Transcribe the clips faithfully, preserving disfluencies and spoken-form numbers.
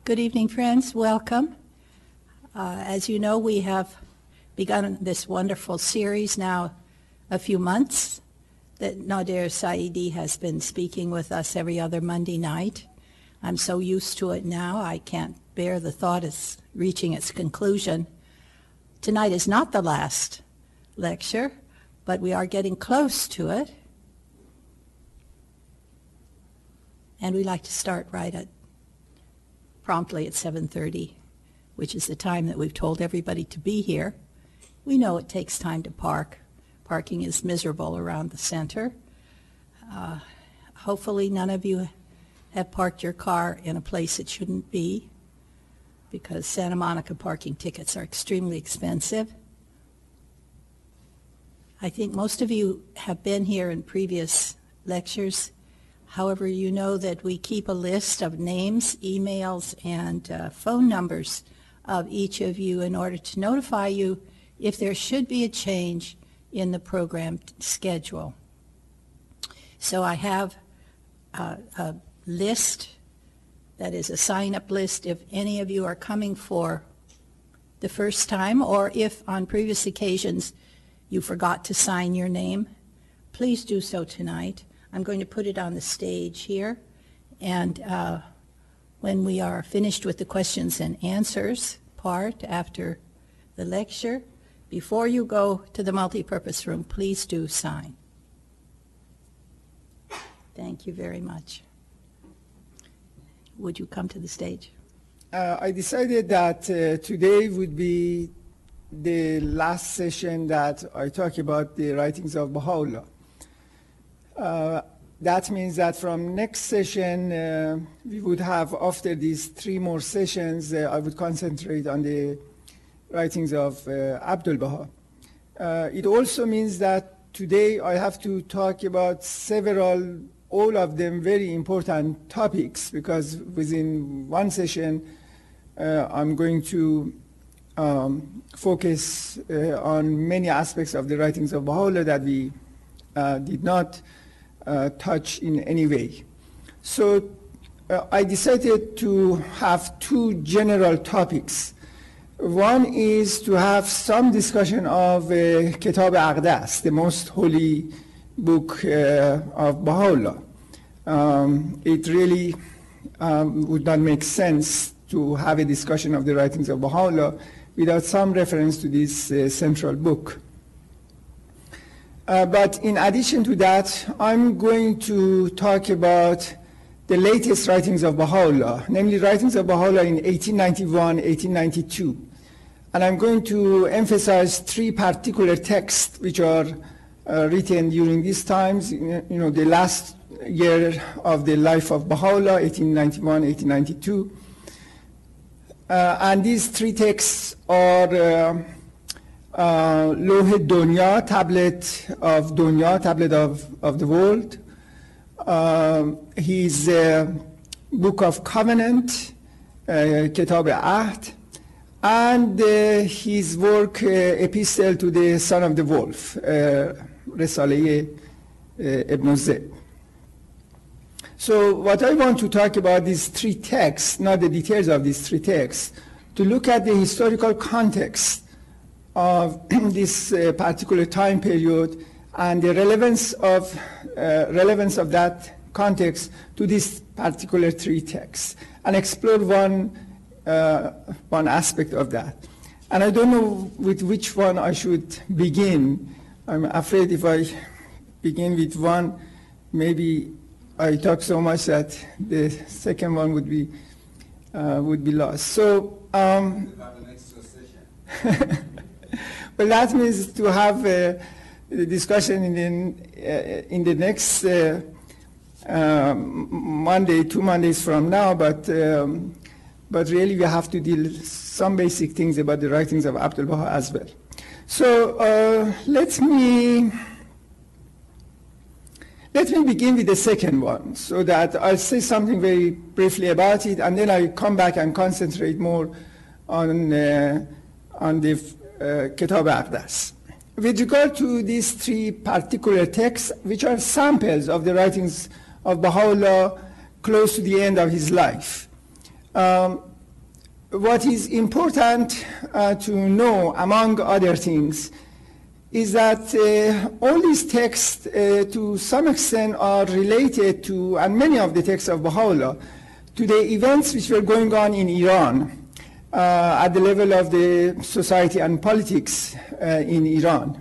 Good evening, friends. Welcome. Uh, as you know, we have begun this wonderful series now a few months that Nader Saidi has been speaking with us every other Monday night. I'm so used to it now, I can't bear the thought of reaching its conclusion. Tonight is not the last lecture, but we are getting close to it. And we like to start right at promptly at seven thirty, which is the time that we've told everybody to be here. We know it takes time to park. Parking is miserable around the center. Uh, hopefully none of you have parked your car in a place it shouldn't be, because Santa Monica parking tickets are extremely expensive. I think most of you have been here in previous lectures. However, you know that we keep a list of names, emails, and uh, phone numbers of each of you in order to notify you if there should be a change in the program schedule. So I have a, a list that is a sign-up list if any of you are coming for the first time, or if on previous occasions you forgot to sign your name. Please do so tonight. I'm going to put it on the stage here, and uh, when we are finished with the questions and answers part after the lecture, before you go to the multipurpose room, please do sign. Thank you very much. Would you come to the stage? Uh, I decided that uh, today would be the last session that I talk about the writings of Baha'u'llah. Uh, that means that from next session, uh, we would have, after these three more sessions, uh, I would concentrate on the writings of uh, Abdul Baha. Uh, it also means that today I have to talk about several, all of them very important topics, because within one session, uh, I'm going to um, focus uh, on many aspects of the writings of Baha'u'llah that we uh, did not Uh, touch in any way. So uh, I decided to have two general topics. One is to have some discussion of uh, Kitab Aqdas, the most holy book uh, of Baha'u'llah. Um, it really um, would not make sense to have a discussion of the writings of Baha'u'llah without some reference to this uh, central book. Uh, but in addition to that, I'm going to talk about the latest writings of Baha'u'llah, namely writings of Baha'u'llah in eighteen ninety-one, eighteen ninety-two. And I'm going to emphasize three particular texts which are uh, written during these times, you know, the last year of the life of Baha'u'llah, eighteen ninety-one, eighteen ninety-two. Uh, and these three texts are uh, Uh, Lawh Dunya, tablet of Dunya, tablet of, of the world, uh, his uh, book of covenant, uh, Kitab Ahd, and uh, his work, uh, Epistle to the Son of the Wolf, uh, Risaleh uh, Ibn Zayd. So what I want to talk about these three texts, not the details of these three texts, to look at the historical context of this uh, particular time period and the relevance of, uh, relevance of that context to this particular three texts, and explore one, uh, one aspect of that. And I don't know with which one I should begin. I'm afraid if I begin with one, maybe I talk so much that the second one would be, uh, would be lost. So, um, well, that means to have uh, the discussion in the, uh, in the next uh, uh, Monday, two Mondays from now, but, um, but really we have to deal some basic things about the writings of Abdul Baha as well. So uh, let me, let me begin with the second one, so that I'll say something very briefly about it, and then I'll come back and concentrate more on, uh, on the Uh, Kitab Aqdas. With regard to these three particular texts, which are samples of the writings of Baha'u'llah close to the end of his life, um, what is important uh, to know, among other things, is that uh, all these texts, uh, to some extent, are related to, and many of the texts of Baha'u'llah, to the events which were going on in Iran uh, at the level of the society and politics uh, in Iran.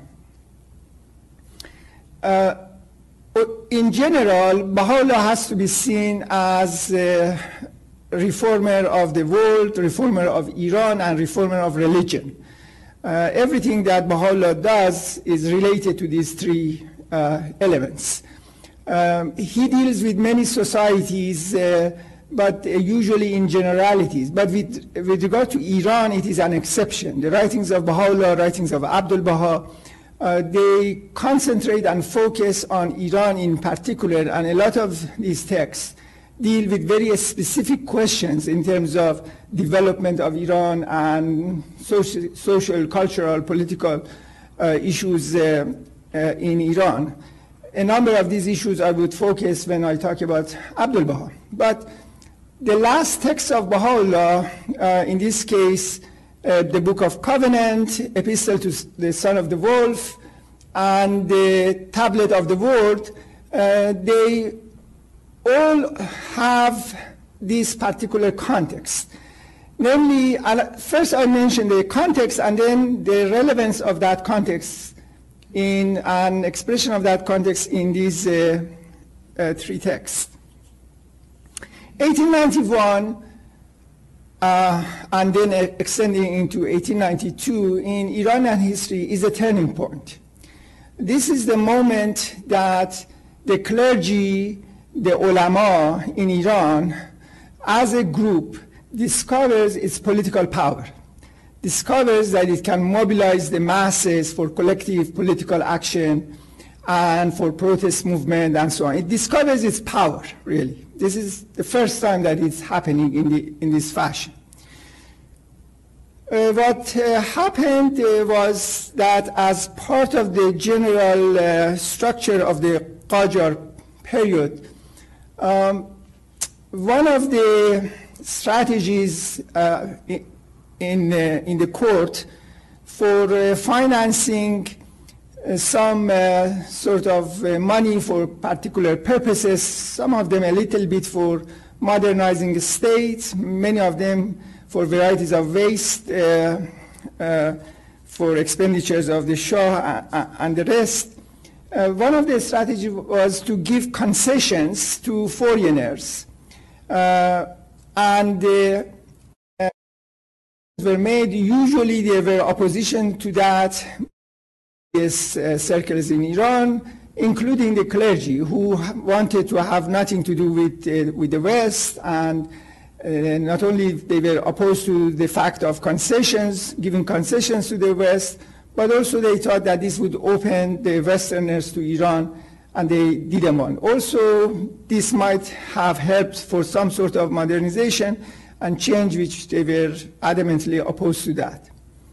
Uh, in general, Baha'u'llah has to be seen as a reformer of the world, reformer of Iran, and reformer of religion. Uh, everything that Baha'u'llah does is related to these three uh, elements. Um, he deals with many societies, uh, but uh, usually in generalities. But with, with regard to Iran, it is an exception. The writings of Baha'u'llah, writings of Abdul Baha, uh, they concentrate and focus on Iran in particular, and a lot of these texts deal with very specific questions in terms of development of Iran and social, social cultural, political uh, issues uh, uh, in Iran. A number of these issues I would focus when I talk about Abdul Baha. But the last text of Baha'u'llah, uh, in this case, uh, the Book of Covenant, Epistle to the Son of the Wolf, and the Tablet of the Word, uh, they all have this particular context. Namely, first I mentioned the context and then the relevance of that context in an expression of that context in these uh, uh, three texts. eighteen ninety-one, uh, and then extending into eighteen ninety-two in Iranian history is a turning point. This is the moment that the clergy, the ulama in Iran, as a group, discovers its political power, discovers that it can mobilize the masses for collective political action and for protest movement and so on. It discovers its power, really. This is the first time that it's happening in, the, in this fashion. Uh, what uh, happened uh, was that as part of the general uh, structure of the Qajar period, um, one of the strategies uh, in, uh, in the court for uh, financing uh, some uh, sort of uh, money for particular purposes, some of them a little bit for modernizing the state, many of them for varieties of waste, uh, uh, for expenditures of the Shah and the rest. Uh, one of the strategies was to give concessions to foreigners. Uh, and uh, uh, were made, usually they were opposition to that, yes, uh, circles in Iran, including the clergy, who wanted to have nothing to do with, uh, with the West, and uh, not only they were opposed to the fact of concessions, giving concessions to the West, but also they thought that this would open the Westerners to Iran, and they didn't want. Also, this might have helped for some sort of modernization and change, which they were adamantly opposed to that.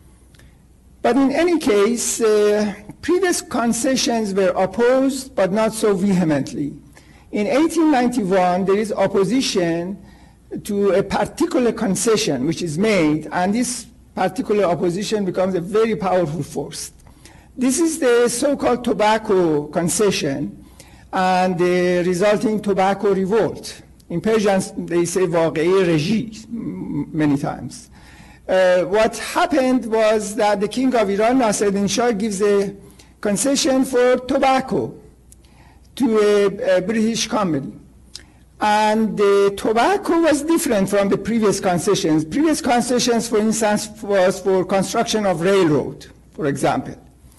But in any case, uh, previous concessions were opposed, but not so vehemently. In eighteen ninety-one, there is opposition to a particular concession which is made, and this particular opposition becomes a very powerful force. This is the so-called tobacco concession and the resulting tobacco revolt. In Persian, they say واقعه رژی many times. Uh, what happened was that the king of Iran, Nasruddin Shah, gives a concession for tobacco to a, a British company. And the tobacco was different from the previous concessions. Previous concessions, for instance, was for construction of railroad, for example.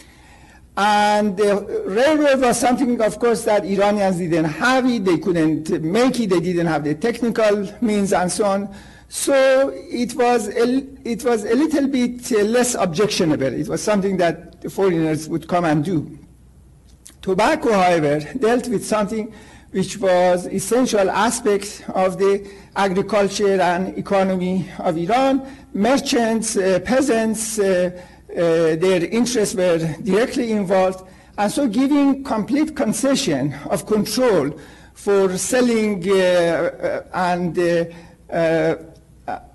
And the railroad was something, of course, that Iranians didn't have it, they couldn't make it, they didn't have the technical means and so on. So it was a, it was a little bit less objectionable. It was something that the foreigners would come and do. Tobacco, however, dealt with something which was essential aspect of the agriculture and economy of Iran. Merchants, uh, peasants, uh, uh, their interests were directly involved, and so giving complete concession of control for selling uh, uh, and uh, uh,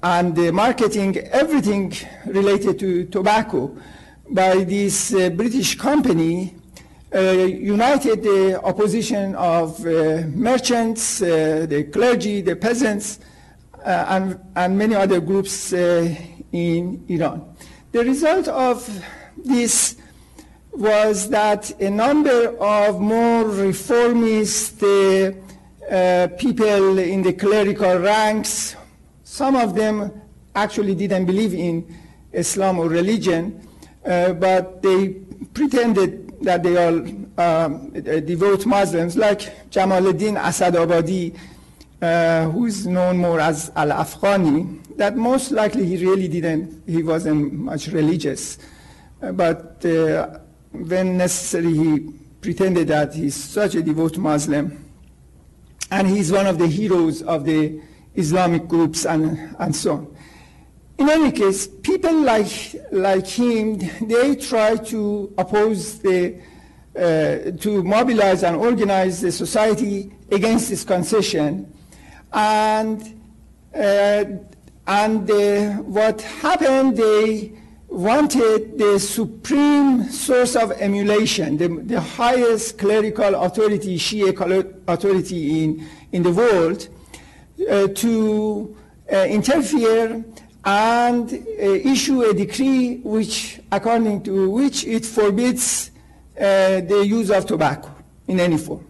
and uh, marketing everything related to tobacco by this uh, British company uh, united the opposition of uh, merchants, uh, the clergy, the peasants, uh, and, and many other groups uh, in Iran. The result of this was that a number of more reformist uh, uh, people in the clerical ranks, some of them actually didn't believe in Islam or religion, uh, but they pretended that they are um, devout Muslims, like Jamaluddin Asadabadi, uh, who is known more as Al-Afghani, that most likely he really didn't, he wasn't much religious. Uh, but uh, when necessary, he pretended that he's such a devout Muslim. And he's one of the heroes of the Islamic groups and, and so on. In any case, people like, like him, they try to oppose the, uh, to mobilize and organize the society against this concession. And, uh, and uh, what happened, they wanted the supreme source of emulation, the, the highest clerical authority, Shia authority in, in the world, uh, to uh, interfere and uh, issue a decree which, according to which it forbids uh, the use of tobacco in any form.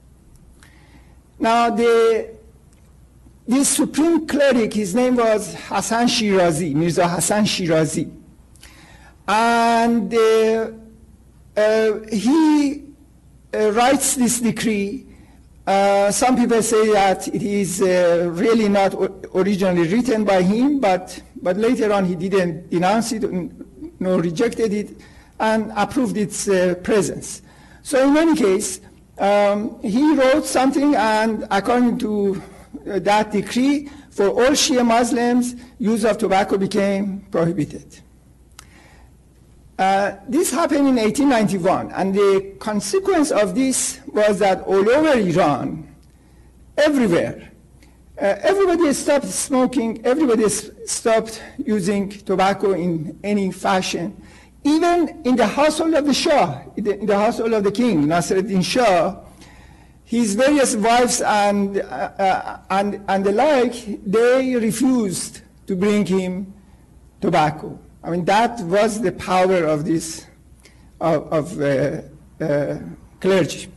Now, the, this supreme cleric, his name was Hassan Shirazi, Mirza Hassan Shirazi. And uh, uh, he uh, writes this decree. Uh, some people say that it is uh, really not originally written by him, but, but later on he didn't denounce it, nor rejected it, and approved its uh, presence. So in any case, um, he wrote something, and according to uh, that decree, for all Shia Muslims, use of tobacco became prohibited. Uh, this happened in eighteen ninety-one, and the consequence of this was that all over Iran, everywhere, uh, everybody stopped smoking, everybody stopped using tobacco in any fashion. Even in the household of the Shah, in the, in the household of the king, Nasruddin Shah, his various wives and, uh, uh, and, and the like, they refused to bring him tobacco. I mean, that was the power of this, of, of uh, uh, clergy.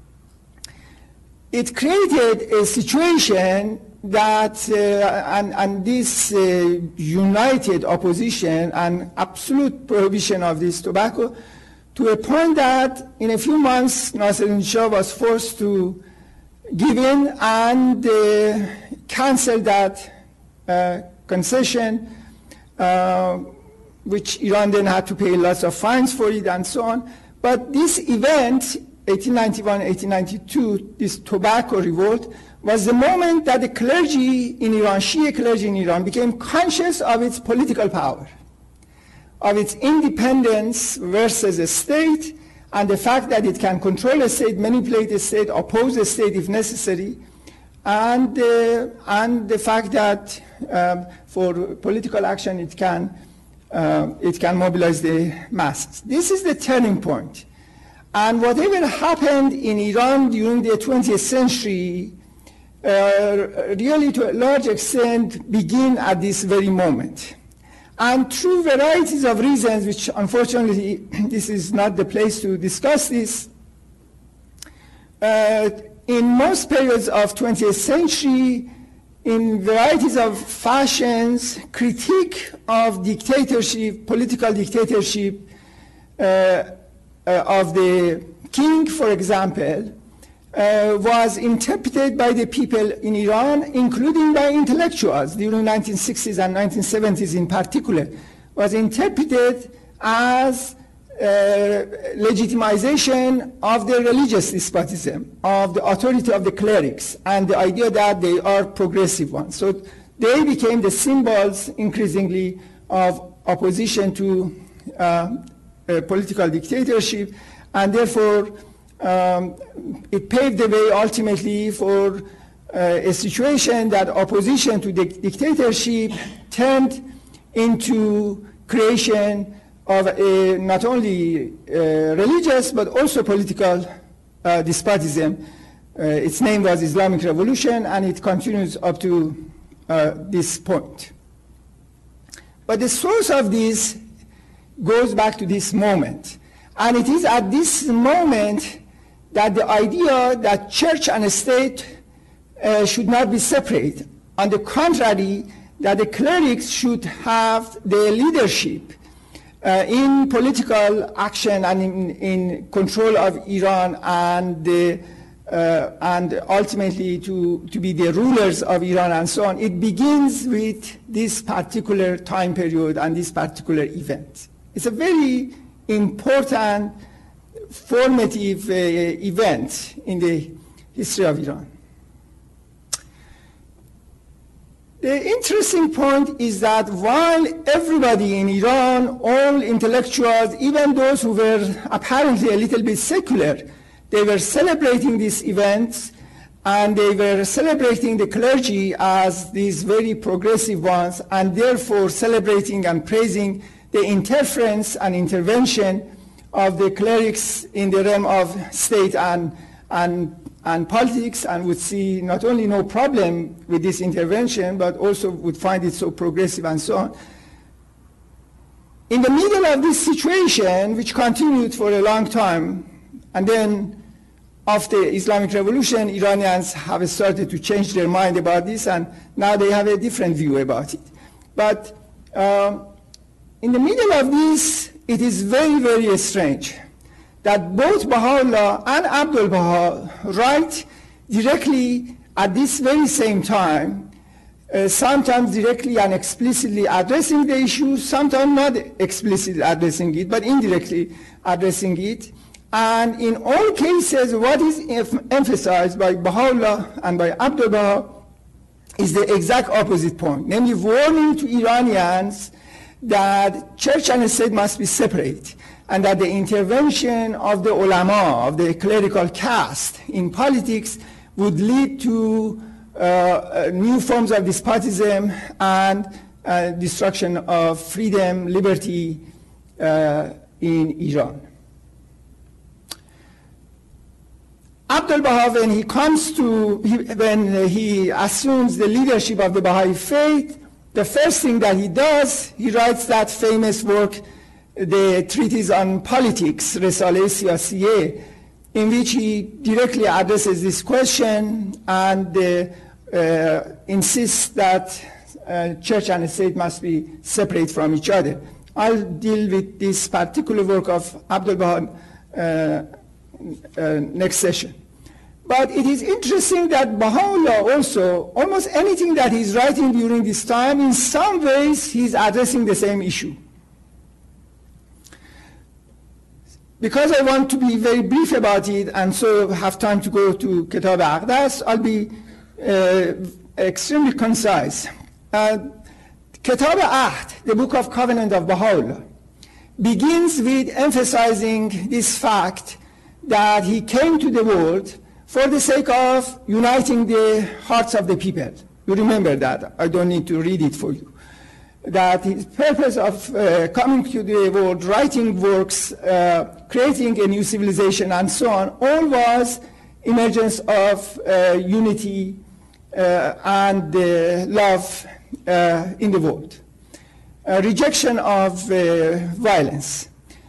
It created a situation that, uh, and, and this uh, united opposition and absolute prohibition of this tobacco, to a point that in a few months, Nasruddin Shah was forced to give in and uh, cancel that uh, concession, uh, which Iran then had to pay lots of fines for it and so on. But this event, eighteen ninety-one, eighteen ninety-two, this tobacco revolt, was the moment that the clergy in Iran, Shia clergy in Iran, became conscious of its political power, of its independence versus the state, and the fact that it can control a state, manipulate a state, oppose a state if necessary, and, uh, and the fact that um, for political action it can Uh, it can mobilize the masses. This is the turning point. And whatever happened in Iran during the twentieth century uh, really to a large extent begin at this very moment. And through varieties of reasons, which unfortunately this is not the place to discuss this, uh, in most periods of twentieth century, in varieties of fashions, critique of dictatorship, political dictatorship uh, uh, of the king, for example, uh, was interpreted by the people in Iran, including by intellectuals during the nineteen sixties and nineteen seventies in particular, was interpreted as uh, legitimization of the religious despotism, of the authority of the clerics, and the idea that they are progressive ones. So they became the symbols increasingly of opposition to uh, uh, political dictatorship, and therefore um, it paved the way ultimately for uh, a situation that opposition to the dictatorship turned into creation of a not only uh, religious but also political uh, despotism. Uh, its name was Islamic Revolution, and it continues up to uh, this point. But the source of this goes back to this moment. And it is at this moment that the idea that church and state uh, should not be separate. On the contrary, that the clerics should have the leadership uh, in political action and in, in control of Iran, and the Uh, and ultimately to, to be the rulers of Iran and so on. It begins with this particular time period and this particular event. It's a very important, formative uh, event in the history of Iran. The interesting point is that while everybody in Iran, all intellectuals, even those who were apparently a little bit secular, they were celebrating these events, and they were celebrating the clergy as these very progressive ones, and therefore celebrating and praising the interference and intervention of the clerics in the realm of state and, and, and politics, and would see not only no problem with this intervention, but also would find it so progressive and so on. In the middle of this situation, which continued for a long time, and then after the Islamic Revolution, Iranians have started to change their mind about this, and now they have a different view about it. But um, in the middle of this, it is very, very strange that both Baha'u'llah and Abdul Baha write directly at this very same time, uh, sometimes directly and explicitly addressing the issue, sometimes not explicitly addressing it, but indirectly addressing it. And in all cases, what is emphasized by Baha'u'llah and by Abdul Baha is the exact opposite point, namely warning to Iranians that church and state must be separate, and that the intervention of the ulama, of the clerical caste in politics would lead to uh, new forms of despotism and uh, destruction of freedom, liberty uh, in Iran. Abdul Baha, when he comes to, he, when he assumes the leadership of the Baha'i faith, the first thing that he does, he writes that famous work, the Treatise on Politics, Risale-i Siyasiyeh, in which he directly addresses this question and uh, uh, insists that uh, church and state must be separate from each other. I'll deal with this particular work of Abdul Baha uh, Uh, next session. But it is interesting that Baha'u'llah also, almost anything that he's writing during this time, in some ways he's addressing the same issue. Because I want to be very brief about it and so have time to go to Kitab Aqdas, I'll be uh, extremely concise. Uh, Kitab Ahd, the Book of Covenant of Baha'u'llah, begins with emphasizing this fact that he came to the world for the sake of uniting the hearts of the people. You remember that. I don't need to read it for you. That his purpose of uh, coming to the world, writing works, uh, creating a new civilization, and so on, all was emergence of uh, unity uh, and uh, love uh, in the world. A rejection of uh, violence.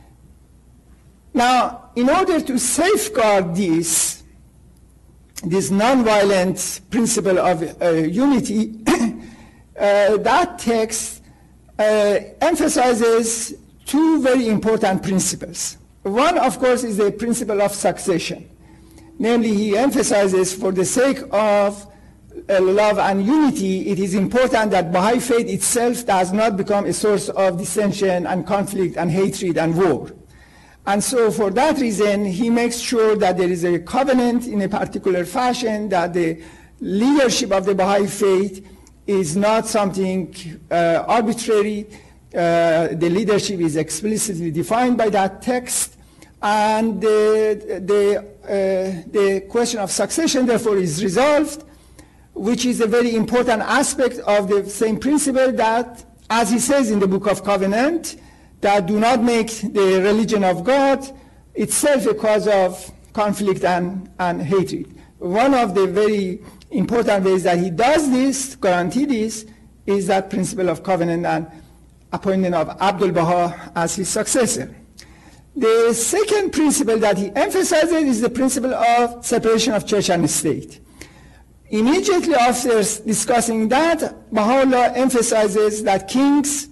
Now, in order to safeguard this, this nonviolent principle of uh, unity, uh, that text uh, emphasizes two very important principles. One, of course, is the principle of succession. Namely, he emphasizes for the sake of uh, love and unity, it is important that Baha'i faith itself does not become a source of dissension and conflict and hatred and war. And so for that reason, he makes sure that there is a covenant in a particular fashion, that the leadership of the Baha'i faith is not something uh, arbitrary. Uh, the leadership is explicitly defined by that text, and the, the, uh, the question of succession, therefore, is resolved which is a very important aspect of the same principle that, as he says in the Book of Covenant, that do not make the religion of God itself a cause of conflict and, and hatred. One of the very important ways that he does this, guarantee this, is that principle of covenant and appointment of Abdul Baha as his successor. The second principle that he emphasizes is the principle of separation of church and state. Immediately after discussing that, Baha'u'llah emphasizes that kings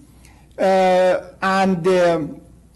uh, and uh,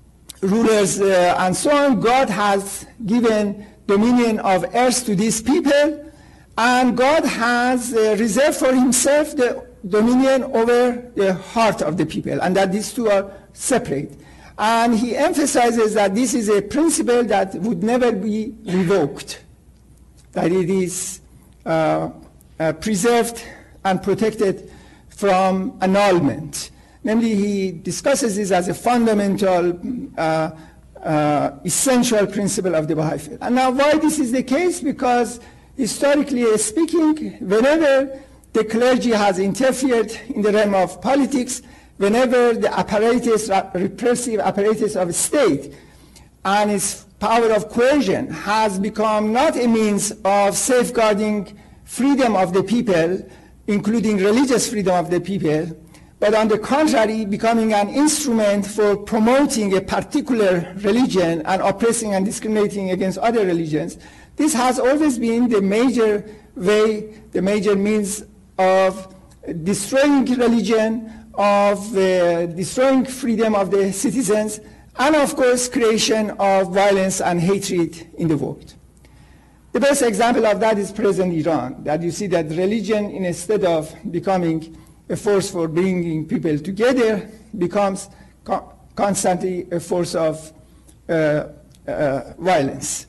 rulers uh, and so on, God has given dominion of earth to these people, and God has uh, reserved for himself the dominion over the heart of the people, and that these two are separate. And he emphasizes that this is a principle that would never be revoked, that it is uh, uh, preserved and protected from annulment. Namely, he discusses this as a fundamental, uh, uh, essential principle of the Baha'i faith. And now why this is the case? Because historically speaking, whenever the clergy has interfered in the realm of politics, whenever the apparatus, repressive apparatus of state and its power of coercion has become not a means of safeguarding freedom of the people, including religious freedom of the people, but on the contrary, becoming an instrument for promoting a particular religion and oppressing and discriminating against other religions, this has always been the major way, the major means of destroying religion, of uh, destroying freedom of the citizens, and of course creation of violence and hatred in the world. The best example of that is present Iran, that you see that religion, instead of becoming a force for bringing people together, becomes co- constantly a force of uh, uh, violence.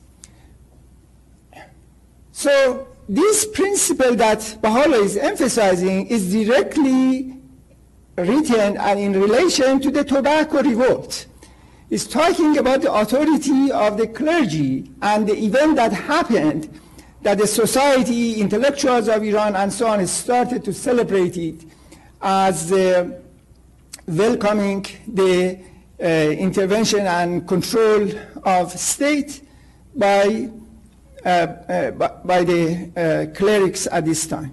So this principle that Baha'u'llah is emphasizing is directly written and in relation to the tobacco revolt. It's talking about the authority of the clergy and the event that happened, that the society, intellectuals of Iran and so on started to celebrate it as uh, welcoming the uh, intervention and control of state by, uh, uh, by, by the uh, clerics at this time.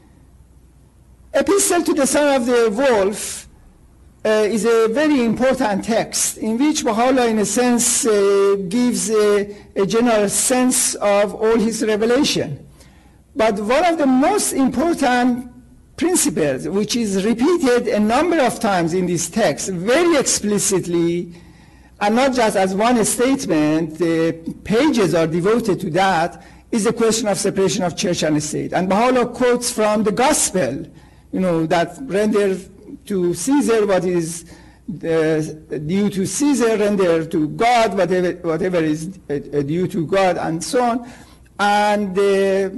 Epistle to the Son of the Wolf uh, is a very important text in which Baha'u'llah, in a sense, uh, gives a, a general sense of all his revelation. But one of the most important principles, which is repeated a number of times in this text, very explicitly, and not just as one statement, the pages are devoted to that, is the question of separation of church and state. And Baha'u'llah quotes from the gospel, you know, that render to Caesar what is uh, due to Caesar, render to God whatever, whatever is uh, due to God, and so on, and uh,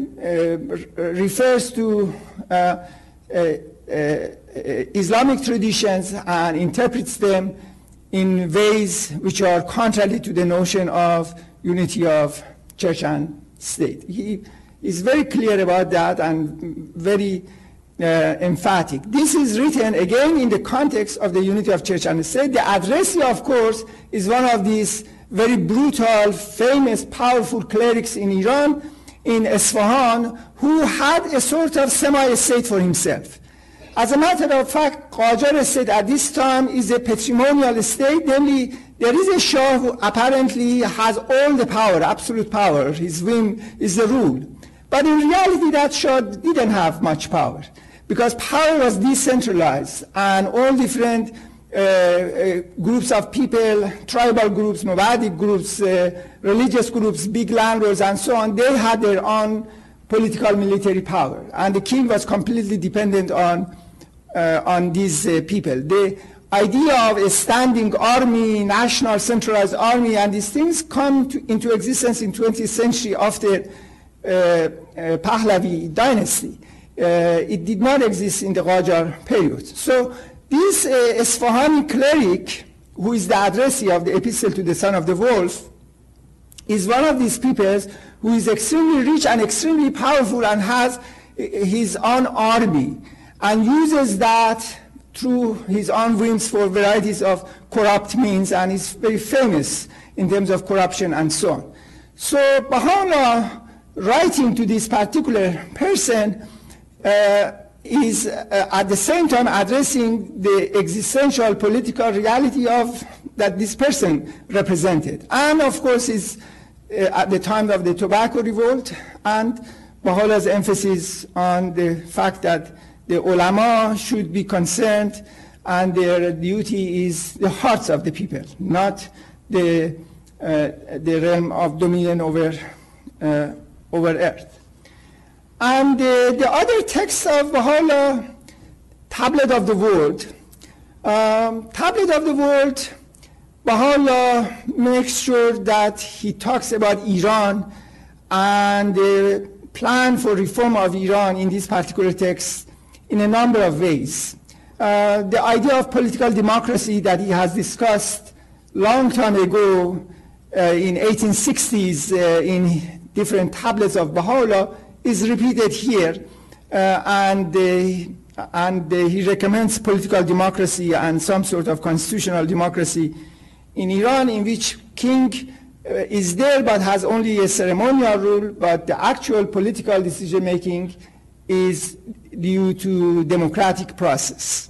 uh, refers to uh, uh, uh, Islamic traditions and interprets them in ways which are contrary to the notion of unity of church and state. He is very clear about that and very Uh, emphatic. This is written again in the context of the unity of church and state. The Adrasi, of course, is one of these very brutal, famous, powerful clerics in Iran, in Isfahan, who had a sort of semi-state for himself. As a matter of fact, Qajar state at this time is a patrimonial state, namely there is a Shah who apparently has all the power, absolute power. His whim is the rule. But in reality, that Shah didn't have much power, because power was decentralized, and all different uh, uh, groups of people, tribal groups, nomadic groups, uh, religious groups, big landlords, and so on, they had their own political military power. And the king was completely dependent on, uh, on these uh, people. The idea of a standing army, national centralized army, and these things come to, into existence in twentieth century after uh, uh, Pahlavi dynasty. Uh, it did not exist in the Qajar period. So this uh, Isfahani cleric, who is the addressee of the Epistle to the Son of the Wolf, is one of these people who is extremely rich and extremely powerful and has his own army and uses that through his own whims for varieties of corrupt means, and is very famous in terms of corruption and so on. So Baha'u'llah, writing to this particular person, uh, is uh, at the same time addressing the existential political reality of that this person represented. And of course is uh, at the time of the tobacco revolt, and Baha'u'llah's emphasis on the fact that the ulama should be concerned and their duty is the hearts of the people, not the, uh, the realm of dominion over, uh, over earth. And uh, the other text of Baha'u'llah, Tablet of the World. Um, Tablet of the World, Baha'u'llah makes sure that he talks about Iran and the plan for reform of Iran in this particular text in a number of ways. Uh, the idea of political democracy that he has discussed long time ago uh, in eighteen sixties uh, in different tablets of Baha'u'llah is repeated here, uh, and, uh, and uh, he recommends political democracy and some sort of constitutional democracy in Iran, in which king uh, is there but has only a ceremonial rule, but the actual political decision making is due to democratic process.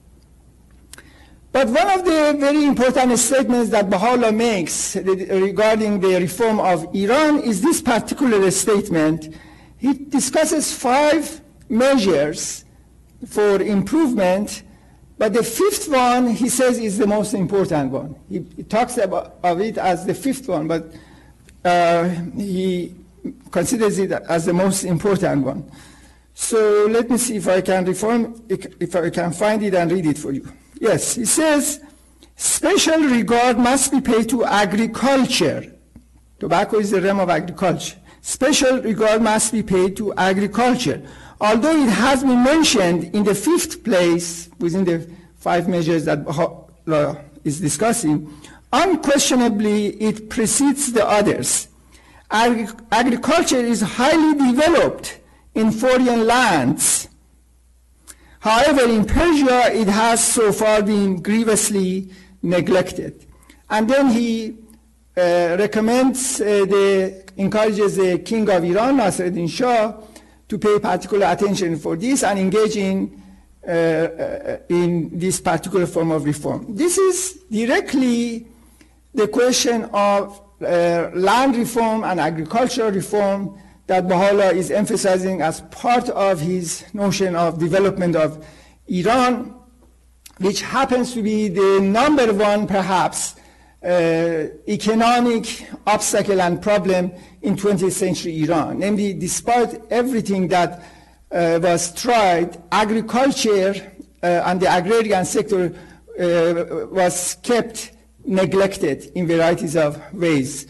But one of the very important statements that Baha'u'llah makes regarding the reform of Iran is this particular statement. He discusses five measures for improvement, but the fifth one, he says, is the most important one. He, he talks about of it as the fifth one, but uh, he considers it as the most important one. So let me see if I can reform, if I can find it and read it for you. Yes, he says, special regard must be paid to agriculture. Tobacco is the realm of agriculture. Special regard must be paid to agriculture. Although it has been mentioned in the fifth place within the five measures that Baha'u'llah is discussing, unquestionably it precedes the others. Agri- agriculture is highly developed in foreign lands. However, in Persia, it has so far been grievously neglected. And then he uh, recommends, uh, the, encourages the king of Iran, Nasruddin Shah, to pay particular attention for this and engage in, uh, uh, in this particular form of reform. This is directly the question of uh, land reform and agricultural reform that Baha'u'llah is emphasizing as part of his notion of development of Iran, which happens to be the number one, perhaps, uh, economic obstacle and problem in twentieth century Iran. Namely, despite everything that uh, was tried, agriculture uh, and the agrarian sector uh, was kept neglected in varieties of ways.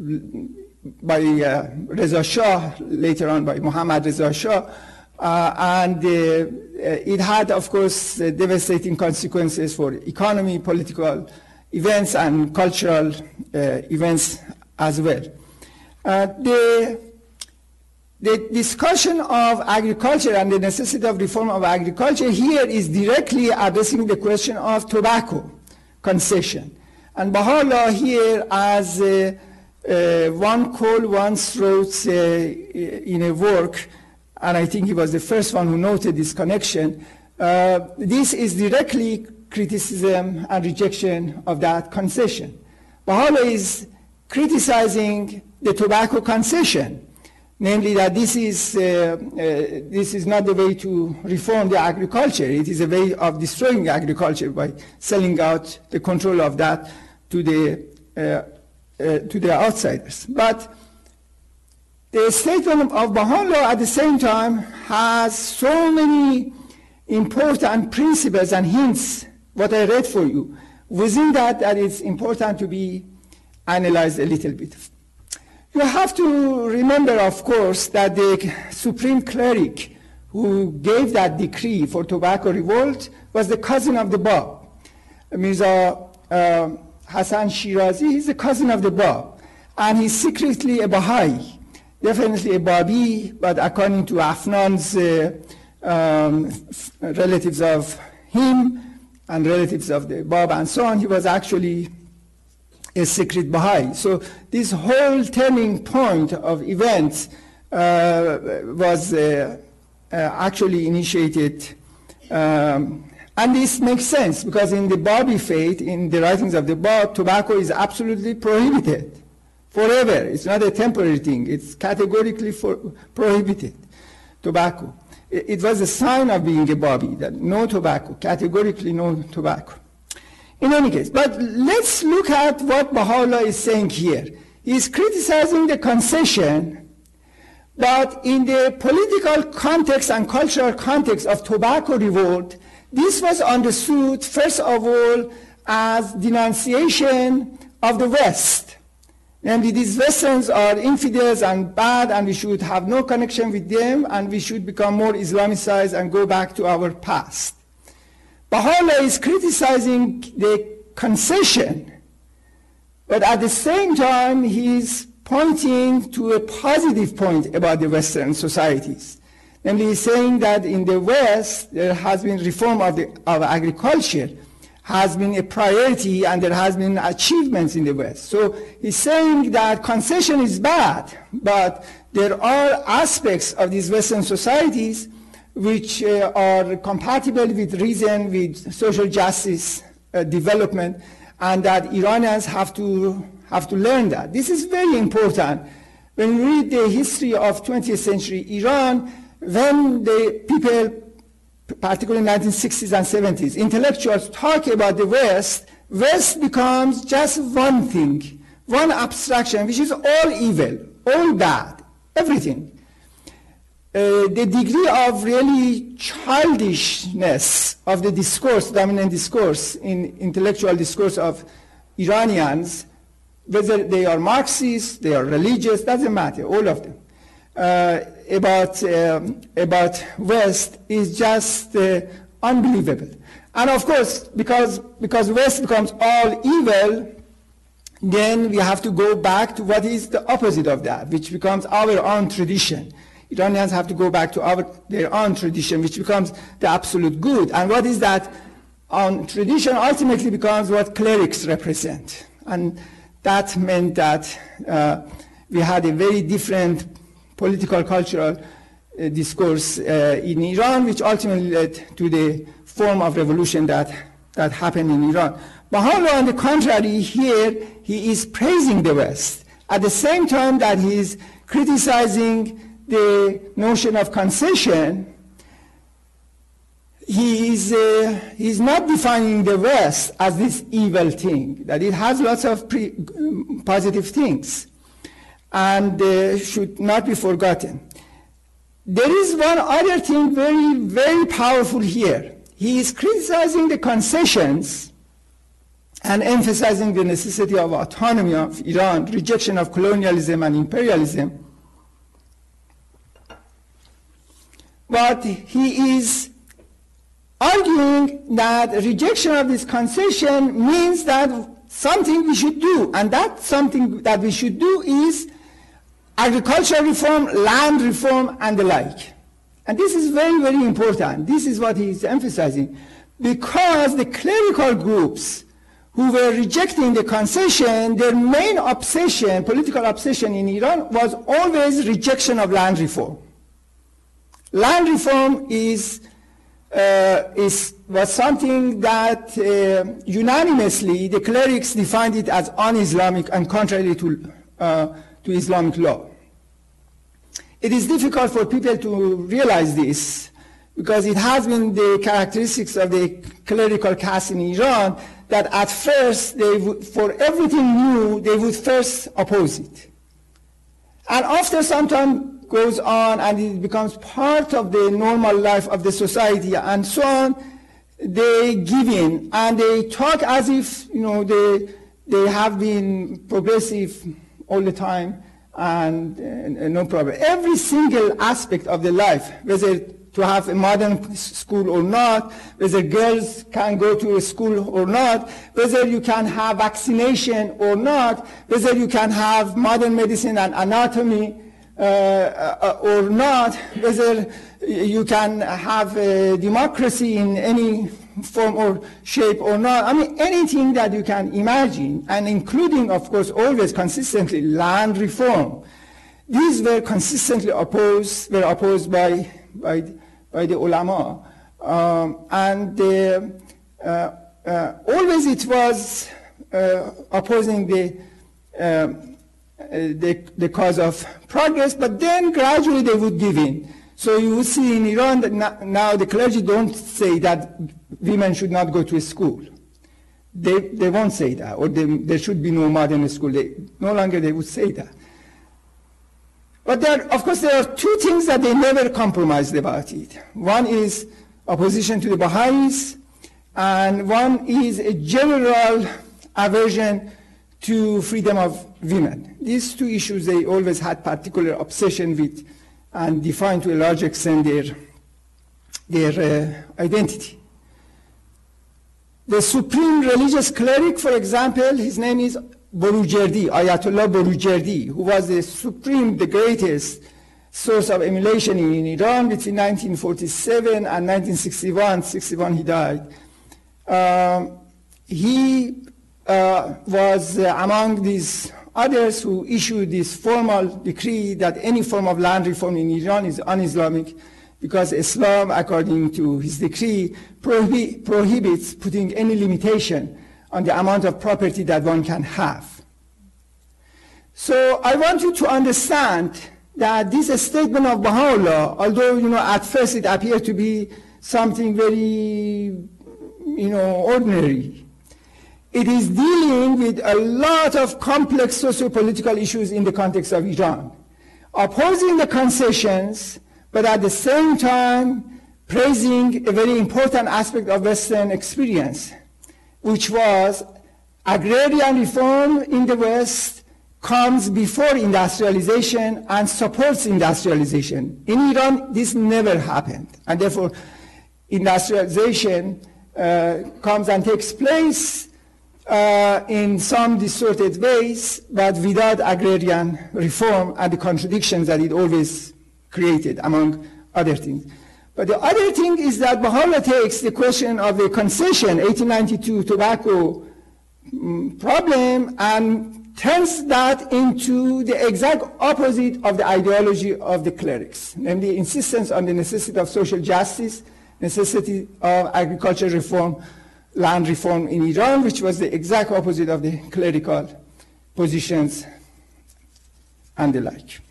By uh, Reza Shah, later on by Muhammad Reza Shah, uh, and uh, it had, of course, uh, devastating consequences for economy, political events, and cultural uh, events as well. Uh, the, the discussion of agriculture and the necessity of reform of agriculture here is directly addressing the question of tobacco concession. And Baha'u'llah here, as uh, Uh, one call once wrote uh, in a work, and I think he was the first one who noted this connection, uh, this is directly criticism and rejection of that concession. Baha'u'llah is criticizing the tobacco concession, namely that this is, uh, uh, this is not the way to reform the agriculture. It is a way of destroying agriculture by selling out the control of that to the uh, Uh, to the outsiders. But the statement of Baha'u'llah at the same time has so many important principles and hints, what I read for you, within that that it's important to be analyzed a little bit. You have to remember, of course, that the supreme cleric who gave that decree for tobacco revolt was the cousin of the Bab, Mirza uh, Hassan Shirazi. He's a cousin of the Bab, and he's secretly a Baha'i. definitely a Babi, but according to Afnan's uh, um, relatives of him and relatives of the Bab and so on, he was actually a secret Baha'i. So this whole turning point of events uh, was uh, uh, actually initiated, um, and this makes sense because in the Babi faith, in the writings of the Bab, tobacco is absolutely prohibited forever. It's not a temporary thing. It's categorically for prohibited, tobacco. It, it was a sign of being a Babi, that no tobacco, categorically no tobacco. In any case, but let's look at what Baha'u'llah is saying here. He's criticizing the concession, but in the political context and cultural context of tobacco revolt, this was understood, first of all, as denunciation of the West. Namely, these Westerns are infidels and bad, and we should have no connection with them, and we should become more Islamicized and go back to our past. Baha'u'llah is criticizing the concession, but at the same time, he's pointing to a positive point about the Western societies. Namely, he's saying that in the West, there has been reform of, the, of agriculture, has been a priority, and there has been achievements in the West. So he's saying that concession is bad, but there are aspects of these Western societies which uh, are compatible with reason, with social justice uh, development, and that Iranians have to, have to learn that. This is very important. When you read the history of twentieth century Iran, when the people, particularly in the nineteen sixties and seventies, intellectuals talk about the West, West becomes just one thing, one abstraction, which is all evil, all bad, everything. Uh, the degree of really childishness of the discourse, dominant discourse in intellectual discourse of Iranians, whether they are Marxists, they are religious, doesn't matter, all of them, uh, about, um, about West is just uh, unbelievable. And of course, because, because West becomes all evil, then we have to go back to what is the opposite of that, which becomes our own tradition. Iranians have to go back to our, their own tradition, which becomes the absolute good. And what is that own tradition ultimately becomes what clerics represent. And that meant that uh, we had a very different political, cultural uh, discourse uh, in Iran, which ultimately led to the form of revolution that, that happened in Iran. Baha'u'llah, on the contrary, here he is praising the West, at the same time that he is criticizing the notion of concession. He is, uh, he is not defining the West as this evil thing, that it has lots of pre positive things, and uh, should not be forgotten. There is one other thing very, very powerful here. He is criticizing the concessions and emphasizing the necessity of autonomy of Iran, rejection of colonialism and imperialism. But he is arguing that rejection of this concession means that something we should do, and that something that we should do is agricultural reform, land reform, and the like. And this is very, very important. This is what he is emphasizing, because the clerical groups who were rejecting the concession, their main obsession, political obsession in Iran, was always rejection of land reform. Land reform is, uh, is, was something that uh, unanimously the clerics defined it as un-Islamic and contrary to, uh, to Islamic law. It is difficult for people to realize this because it has been the characteristics of the clerical caste in Iran that at first, they would, for everything new, they would first oppose it. And after some time goes on and it becomes part of the normal life of the society and so on, they give in and they talk as if, you know, they, they have been progressive all the time and uh, no problem. Every single aspect of the life, whether to have a modern school or not, whether girls can go to a school or not, whether you can have vaccination or not, whether you can have modern medicine and anatomy, uh, uh, or not, whether you can have a democracy in any form or shape or not. I mean, anything that you can imagine, and including, of course, always consistently land reform. These were consistently opposed, were opposed by, by, by the ulama. Um, and uh, uh, uh, always it was uh, opposing the, uh, the, the cause of progress, but then gradually they would give in. So you will see in Iran that now the clergy don't say that women should not go to school. They, they won't say that, or they, there should be no modern school. They, no longer they would say that. But there, of course, there are two things that they never compromised about it. One is opposition to the Baha'is, and one is a general aversion to freedom of women. These two issues they always had particular obsession with, and defined to a large extent their, their uh, identity. The supreme religious cleric, for example, his name is Borujerdi, Ayatollah Borujerdi, who was the supreme, the greatest source of emulation in Iran between nineteen forty-seven and nineteen sixty-one. sixty-one he died. Um, he uh, was uh, among these others who issued this formal decree that any form of land reform in Iran is un-Islamic, because Islam, according to his decree, prohi- prohibits putting any limitation on the amount of property that one can have. So I want you to understand that this statement of Baha'u'llah, although you know at first it appeared to be something very you know ordinary, it is dealing with a lot of complex socio-political issues in the context of Iran, opposing the concessions, but at the same time praising a very important aspect of Western experience, which was agrarian reform in the West comes before industrialization and supports industrialization. In Iran, this never happened, and therefore industrialization uh, comes and takes place uh, in some distorted ways, but without agrarian reform and the contradictions that it always created, among other things. But the other thing is that Baha'u'llah takes the question of the concession, eighteen ninety-two tobacco um, problem, and turns that into the exact opposite of the ideology of the clerics, namely insistence on the necessity of social justice, necessity of agricultural reform, land reform in Iran, which was the exact opposite of the clerical positions and the like.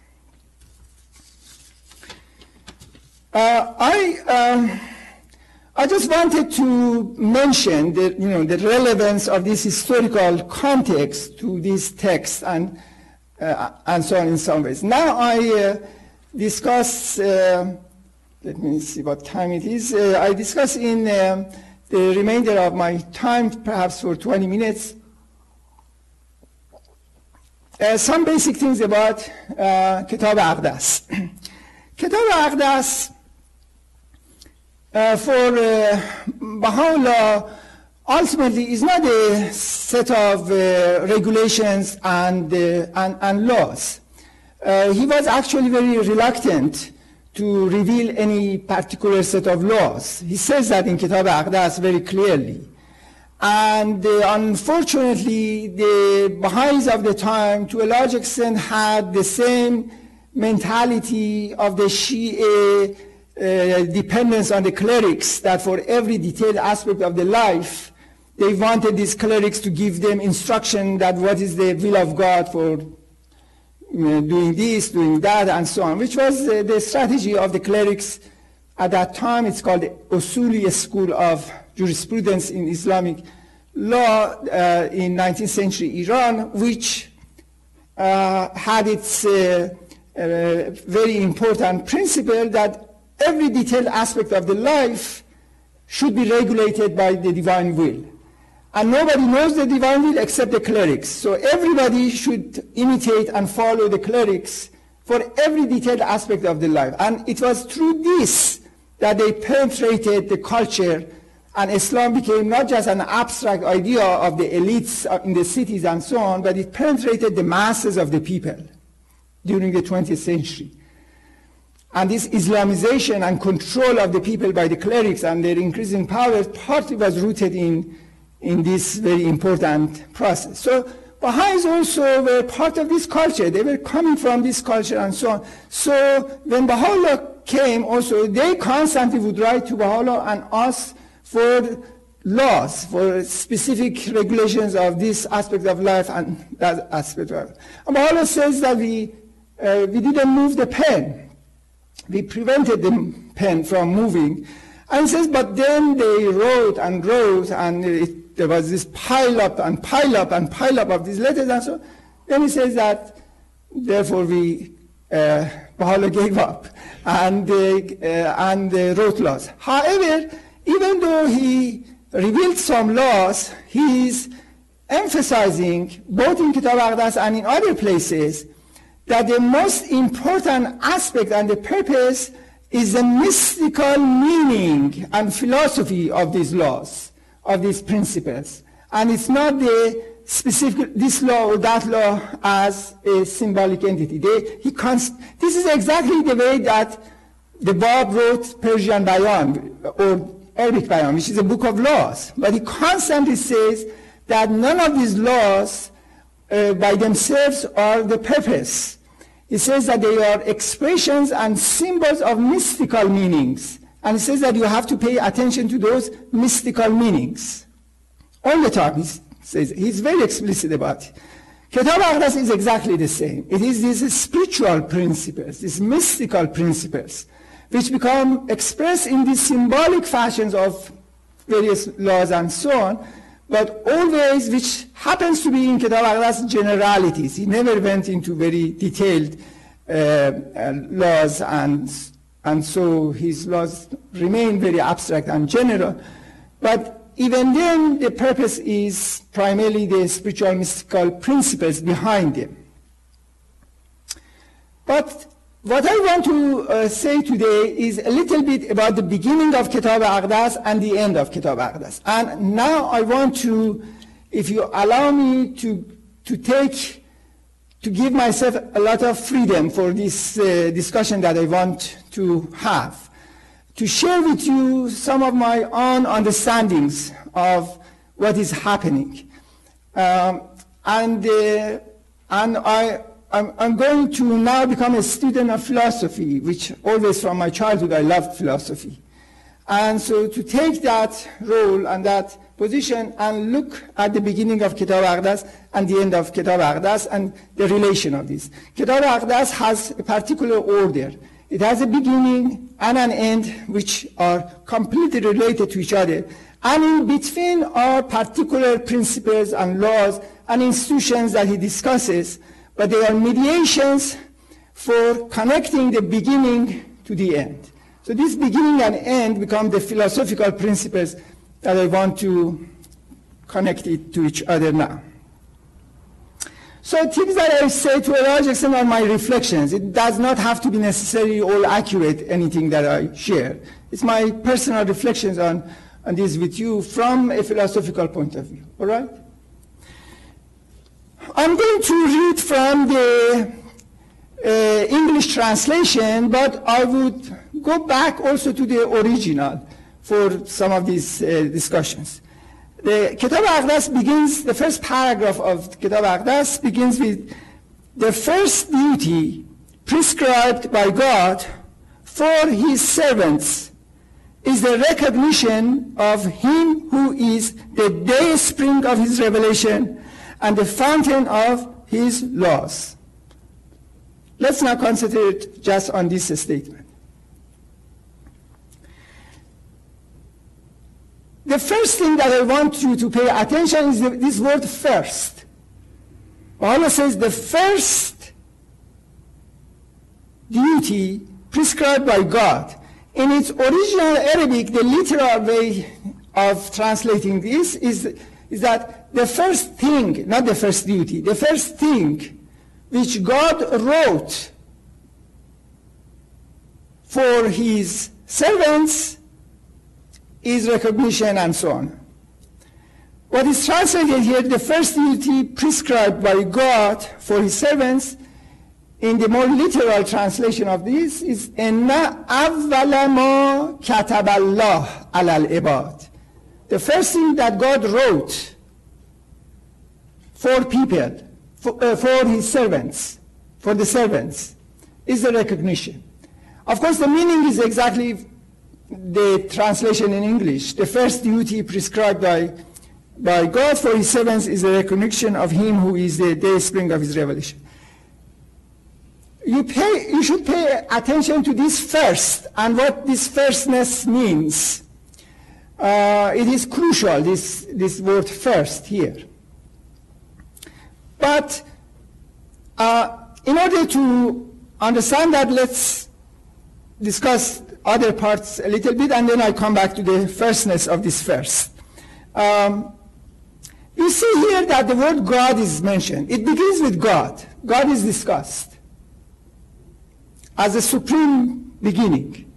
Uh, I, um, I just wanted to mention the, you know, the relevance of this historical context to this text and, uh, and so on in some ways. Now I uh, discuss, uh, let me see what time it is, uh, I discuss in um, the remainder of my time, perhaps for twenty minutes, uh, some basic things about uh, Kitab Aqdas. Kitab Aqdas, Uh, for uh, Baha'u'llah, ultimately is not a set of uh, regulations and, uh, and, and laws. Uh, he was actually very reluctant to reveal any particular set of laws. He says that in Kitab Aqdas very clearly. And uh, unfortunately, the Baha'is of the time, to a large extent, had the same mentality of the Shia Uh, dependence on the clerics, that for every detailed aspect of the life, they wanted these clerics to give them instruction that what is the will of God for you know, doing this, doing that, and so on, which was uh, the strategy of the clerics at that time. It's called the Usuli School of Jurisprudence in Islamic law uh, in nineteenth century Iran, which uh, had its uh, uh, very important principle that every detailed aspect of the life should be regulated by the divine will. And nobody knows the divine will except the clerics. So everybody should imitate and follow the clerics for every detailed aspect of the life. And it was through this that they penetrated the culture, and Islam became not just an abstract idea of the elites in the cities and so on, but it penetrated the masses of the people. during the twentieth century. And this Islamization and control of the people by the clerics and their increasing power partly was rooted in, in this very important process. So Baha'is also were part of this culture. They were coming from this culture and so on. So when Baha'u'llah came also, they constantly would write to Baha'u'llah and ask for laws, for specific regulations of this aspect of life and that aspect of life. And Baha'u'llah says that we, uh, we didn't move the pen. We prevented the pen from moving. And he says, but then they wrote and wrote, and it, there was this pile up and pile up and pile up of these letters and so on. Then he says that, therefore we, uh, Baha'u'llah gave up and, uh, uh, and uh, wrote laws. However, even though he revealed some laws, he is emphasizing, both in Kitab Aqdas and in other places, that the most important aspect and the purpose is the mystical meaning and philosophy of these laws, of these principles. And it's not the specific, this law or that law as a symbolic entity. They, he const, this is exactly the way that the Bab wrote Persian Bayan, or Arabic Bayan, which is a book of laws. But he constantly says that none of these laws uh, by themselves are the purpose. He says that they are expressions and symbols of mystical meanings. And he says that you have to pay attention to those mystical meanings. All the time, he says, he's very explicit about it. Kitab Aqdas is exactly the same. It is these spiritual principles, these mystical principles, which become expressed in these symbolic fashions of various laws and so on, but always which happens to be in Kitab Aqdas generalities. He never went into very detailed uh, uh, laws, and, and so his laws remain very abstract and general. But even then, the purpose is primarily the spiritual mystical principles behind them. But what I want to uh, say today is a little bit about the beginning of Kitab Aqdas and the end of Kitab Aqdas. And now I want to, if you allow me to, to take, to give myself a lot of freedom for this uh, discussion that I want to have, to share with you some of my own understandings of what is happening. Um, and, uh, and I, I'm, I'm going to now become a student of philosophy, which always from my childhood I loved philosophy. And so to take that role and that position and look at the beginning of Kitab Aqdas and the end of Kitab Aqdas and the relation of this. Kitab Aqdas has a particular order. It has a beginning and an end which are completely related to each other. And in between are particular principles and laws and institutions that he discusses, but they are mediations for connecting the beginning to the end. So this beginning and end become the philosophical principles that I want to connect it to each other now. So things that I say to a large extent are my reflections. It does not have to be necessarily all accurate, anything that I share. It's my personal reflections on, on this with you from a philosophical point of view, all right? I'm going to read from the uh, English translation, but I would go back also to the original for some of these uh, discussions. The Kitab Aqdas begins, the first paragraph of Kitab Aqdas begins with the first duty prescribed by God for his servants is the recognition of him who is the day spring of his revelation and the fountain of his laws. Let's now concentrate just on this statement. The first thing that I want you to pay attention is the, this word first. Allah says the first duty prescribed by God. In its original Arabic, the literal way of translating this is, is that the first thing, not the first duty, the first thing which God wrote for his servants is recognition and so on. What is translated here, the first duty prescribed by God for his servants, in the more literal translation of this, is إِنَّ أَوَّلَ مَا كَتَبَ اللَّهُ عَلَى الْعِبَادِ. The first thing that God wrote for people, for, uh, for his servants, for the servants, is the recognition. Of course, the meaning is exactly the translation in English. The first duty prescribed by, by God for his servants is the recognition of him who is the dayspring of his revelation. You, pay, you should pay attention to this first and what this firstness means. Uh, it is crucial, this, this word first here. But uh, in order to understand that, let's discuss other parts a little bit, and then I come back to the firstness of this first. Um, you see here that the word God is mentioned. It begins with God. God is discussed as a supreme beginning.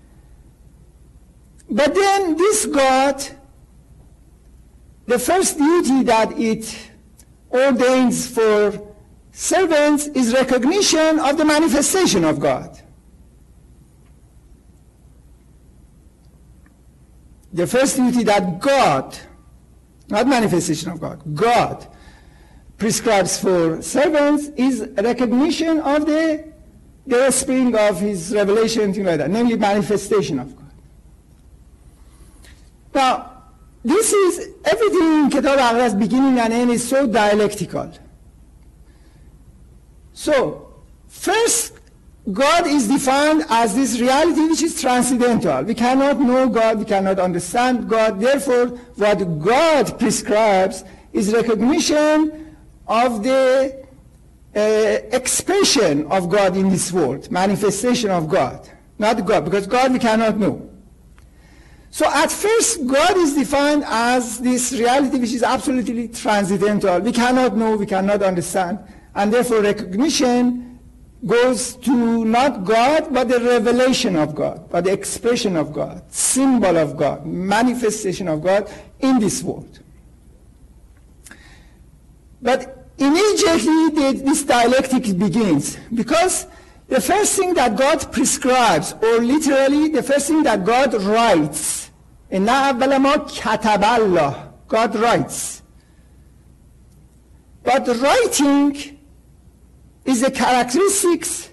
But then this God, the first duty that it ordains for servants is recognition of the manifestation of God. The first duty that God, not manifestation of God, God prescribes for servants is recognition of the, the spring of his revelation, things like that, namely manifestation of God. Now, this is, everything in Kitab al-Aqdas beginning and end is so dialectical. So, first, God is defined as this reality which is transcendental. We cannot know God, we cannot understand God. Therefore, what God prescribes is recognition of the uh, expression of God in this world, manifestation of God, not God, because God we cannot know. So at first, God is defined as this reality which is absolutely transcendental. We cannot know, we cannot understand, and therefore recognition goes to not God, but the revelation of God, but the expression of God, symbol of God, manifestation of God in this world. But immediately the, this dialectic begins, because the first thing that God prescribes, or literally the first thing that God writes, إِنَّ أَوَّلَ مَا كَتَبَ اللَّهُ, God writes. But writing is a characteristics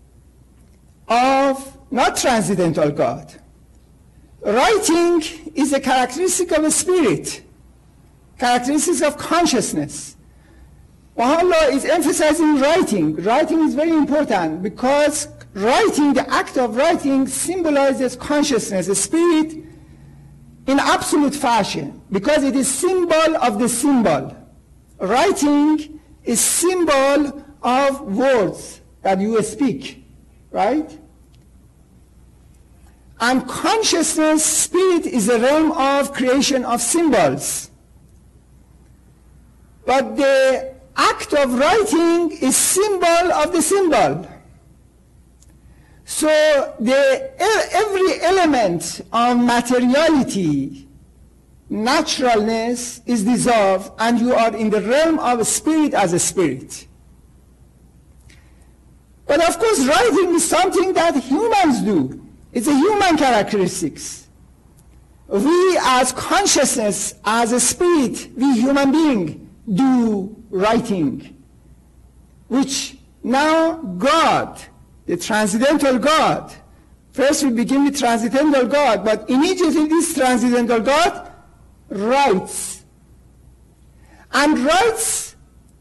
of not transcendental God. Writing is a characteristic of a spirit, characteristics of consciousness. Allah is emphasizing writing. Writing is very important because writing, the act of writing, symbolizes consciousness, a spirit in absolute fashion, because it is symbol of the symbol. Writing is symbol of words that you speak, right? And consciousness, spirit, is a realm of creation of symbols. But the act of writing is symbol of the symbol. So the, every element of materiality, naturalness is dissolved, and you are in the realm of spirit as a spirit. But of course, writing is something that humans do. It's a human characteristics. We as consciousness, as a spirit, we human being do writing, which now God, the transcendental God, first we begin with transcendental God, but immediately this transcendental God writes. And writes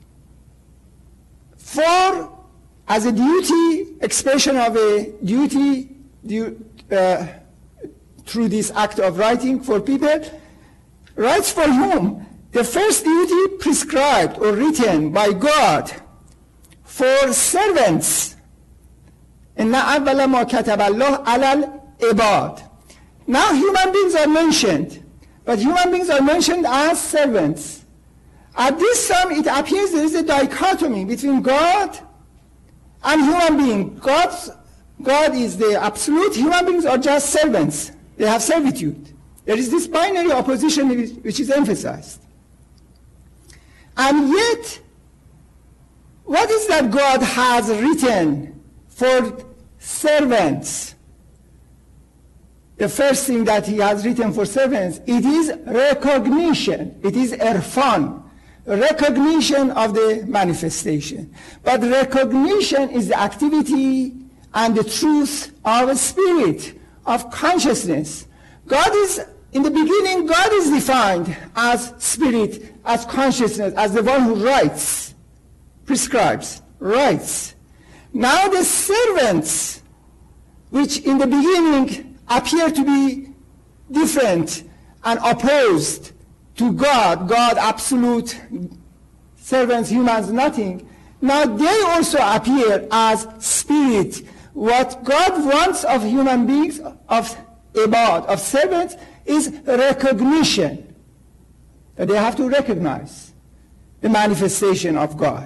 for, as a duty, expression of a duty uh, through this act of writing for people, writes for whom? The first duty prescribed or written by God for servants. إِنَّ أَوَّلَ مَا كَتَبَ اللَّهُ عَلَى الْعِبَادِ. Now human beings are mentioned, but human beings are mentioned as servants. At this time it appears there is a dichotomy between God and human being. God's, God is the absolute, human beings are just servants. They have servitude. There is this binary opposition which is emphasized. And yet, What is that God has written for servants? The first thing that he has written for servants, it is recognition. It is irfan, recognition of the manifestation. But recognition is the activity and the truth of a spirit, of consciousness. God is, in the beginning, God is defined as spirit, as consciousness, as the one who writes, prescribes, writes. Now the servants, which in the beginning appear to be different and opposed to God, God absolute, servants, humans, nothing. Now they also appear as spirit. What God wants of human beings, of ibad, of servants, is recognition. That they have to recognize the manifestation of God.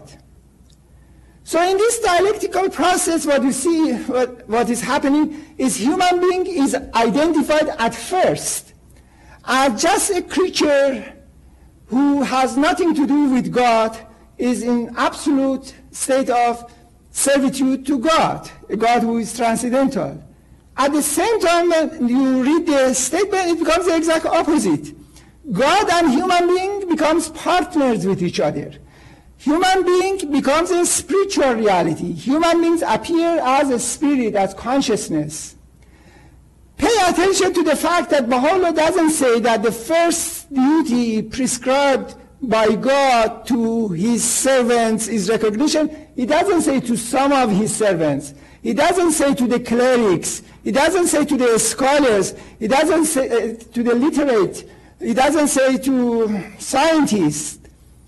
So in this dialectical process, what you see, what, what is happening is human being is identified at first as just a creature who has nothing to do with God, is in absolute state of servitude to God, a God who is transcendental. At the same time, when you read the statement, it becomes the exact opposite. God and human being becomes partners with each other. Human being becomes a spiritual reality. Human beings appear as a spirit, as consciousness. Pay attention to the fact that Baha'u'llah doesn't say that the first duty prescribed by God to his servants is recognition. He doesn't say to some of his servants. He doesn't say to the clerics. He doesn't say to the scholars. He doesn't say uh, to the literate. He doesn't say to scientists.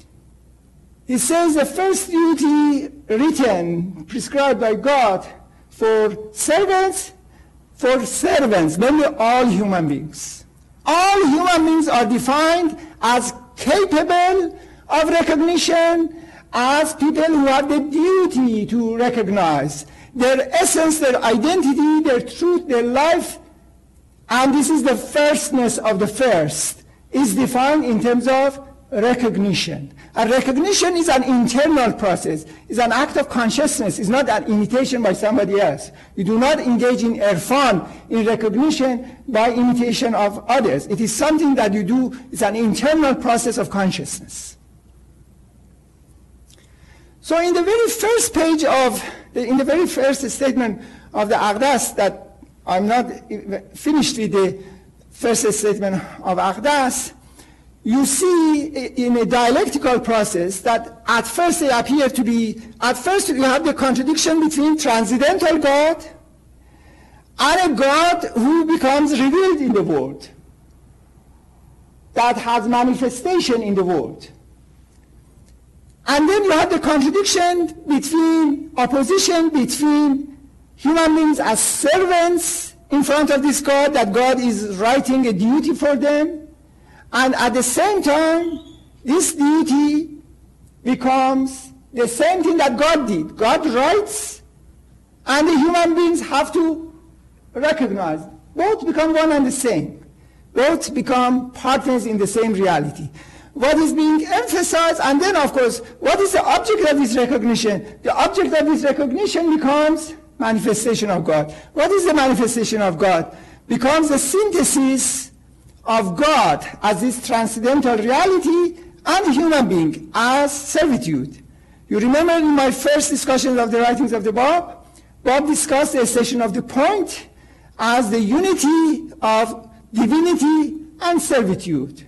He says the first duty written, prescribed by God for servants, for servants, namely all human beings. All human beings are defined as capable of recognition, as people who have the duty to recognize their essence, their identity, their truth, their life. And this is the firstness of the first, is defined in terms of recognition. And recognition is an internal process, is an act of consciousness, it's not an imitation by somebody else. You do not engage in irfan, in recognition by imitation of others. It is something that you do, it's an internal process of consciousness. So in the very first page of, the, in the very first statement of the Aqdas, that I'm not finished with the first statement of Aqdas, you see in a dialectical process that at first they appear to be, at first you have the contradiction between transcendental God and a God who becomes revealed in the world, that has manifestation in the world. And then you have the contradiction between, opposition between human beings as servants in front of this God, that God is writing a duty for them. And at the same time, this duty becomes the same thing that God did. God writes, and the human beings have to recognize. Both become one and the same. Both become partners in the same reality. What is being emphasized, and then of course, what is the object of this recognition? The object of this recognition becomes manifestation of God. What is the manifestation of God? Becomes the synthesis of God as this transcendental reality and human being as servitude. You remember in my first discussion of the writings of the Bab, Bab discussed the station of the point as the unity of divinity and servitude.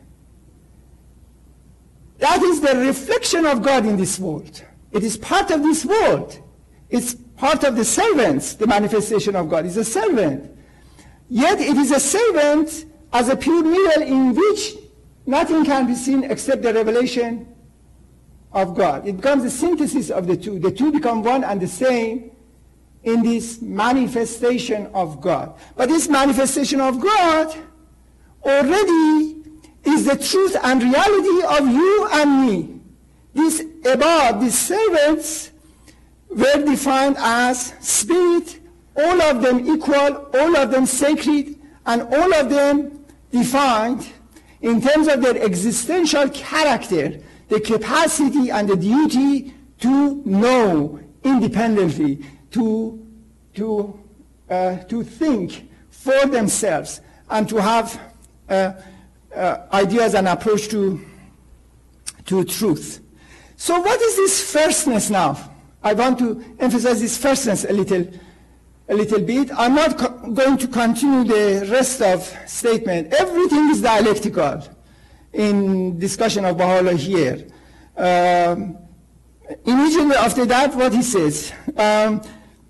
That is the reflection of God in this world. It is part of this world. It's part of the servants, the manifestation of God is a servant. Yet it is a servant as a pure mirror in which nothing can be seen except the revelation of God. It becomes the synthesis of the two. The two become one and the same in this manifestation of God. But this manifestation of God already is the truth and reality of you and me. These ibad, these servants, were defined as spirit, all of them equal, all of them sacred, and all of them defined in terms of their existential character, the capacity and the duty to know independently, to, to, uh, to think for themselves, and to have uh, uh, ideas and approach to, to truth. So what is this firstness now? I want to emphasize this firstness a little, a little bit. I'm not co- going to continue the rest of statement. Everything is dialectical in discussion of Baha'u'llah here. Um, immediately after that, what he says, um,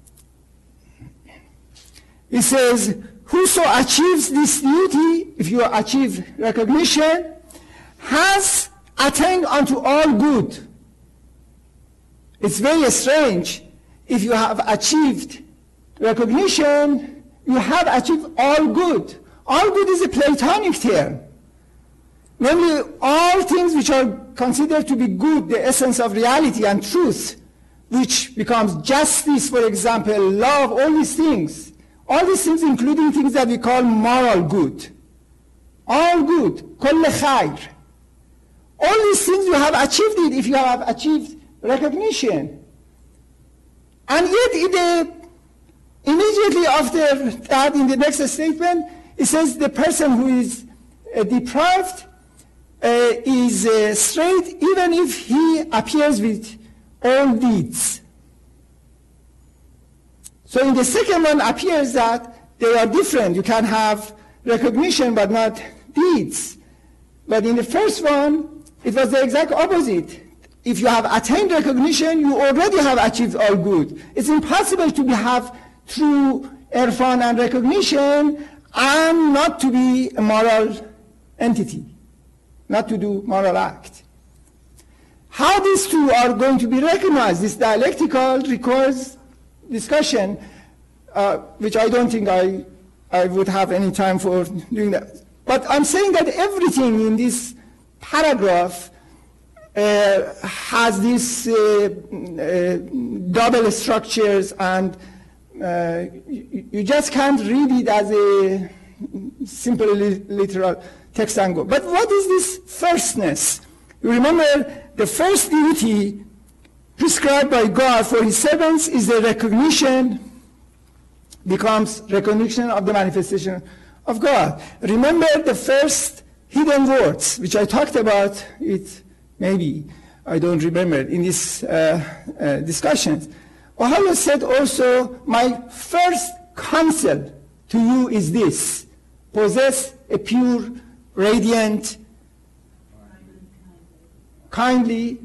he says, whoso achieves this duty, if you achieve recognition, has attained unto all good. It's very strange. If you have achieved recognition, you have achieved all good. All good is a Platonic term. Namely, all things which are considered to be good, the essence of reality and truth, which becomes justice, for example, love, all these things. All these things, including things that we call moral good. All good. Kull khair. All these things you have achieved it if you have achieved recognition. And yet, in the, immediately after that, in the next statement, it says the person who is uh, deprived uh, is uh, straight even if he appears with all deeds. So in the second one appears that they are different. You can have recognition but not deeds. But in the first one, it was the exact opposite. If you have attained recognition, you already have achieved all good. It's impossible to be, have true irfan and recognition and not to be a moral entity, not to do moral act. How these two are going to be recognized, this dialectical requires discussion, uh, which I don't think I, I would have any time for doing that. But I'm saying that everything in this paragraph uh, has these uh, uh, double structures, and uh, you, you just can't read it as a simple li- literal text and go. But what is this firstness? You remember the first duty prescribed by God for his servants is the recognition, becomes recognition of the manifestation of God. Remember the first hidden words, which I talked about it, maybe, I don't remember, in these uh, uh, discussions. Allah said also, my first counsel to you is this: possess a pure, radiant, kindly,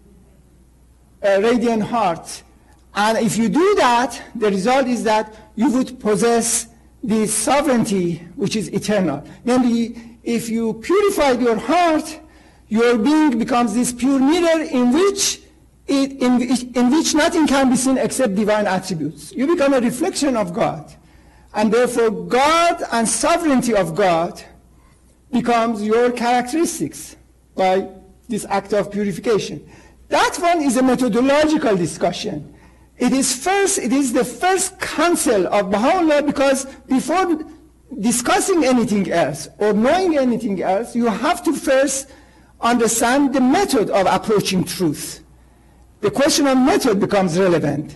uh, radiant heart. And if you do that, the result is that you would possess the sovereignty which is eternal. Namely, if you purified your heart, your being becomes this pure mirror in which it, in, in which nothing can be seen except divine attributes. You become a reflection of God. And therefore, God and sovereignty of God becomes your characteristics by this act of purification. That one is a methodological discussion. It is first, it is the first counsel of Baha'u'llah, because before discussing anything else or knowing anything else, you have to first understand the method of approaching truth. The question of method becomes relevant.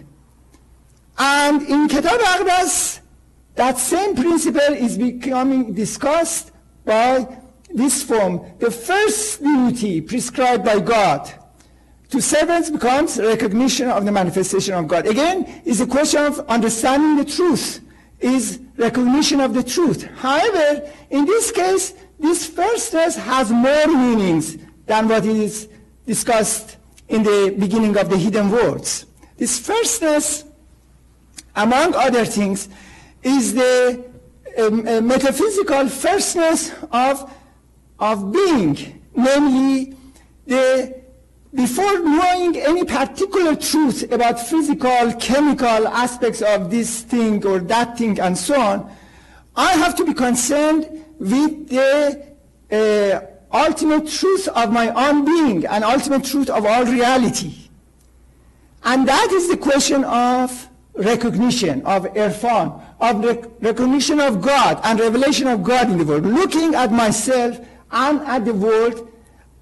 And in Kitab Aqdas, that same principle is becoming discussed by this form. The first duty prescribed by God to servants becomes recognition of the manifestation of God. Again, is a question of understanding the truth, is recognition of the truth. However, in this case, this first stress has more meanings than what is discussed in the beginning of the hidden words. This firstness, among other things, is the um, uh, metaphysical firstness of, of being, namely the before knowing any particular truth about physical, chemical aspects of this thing or that thing and so on, I have to be concerned with the uh, ultimate truth of my own being and ultimate truth of all reality. And that is the question of recognition, of irfan, of rec- recognition of God and revelation of God in the world, looking at myself and at the world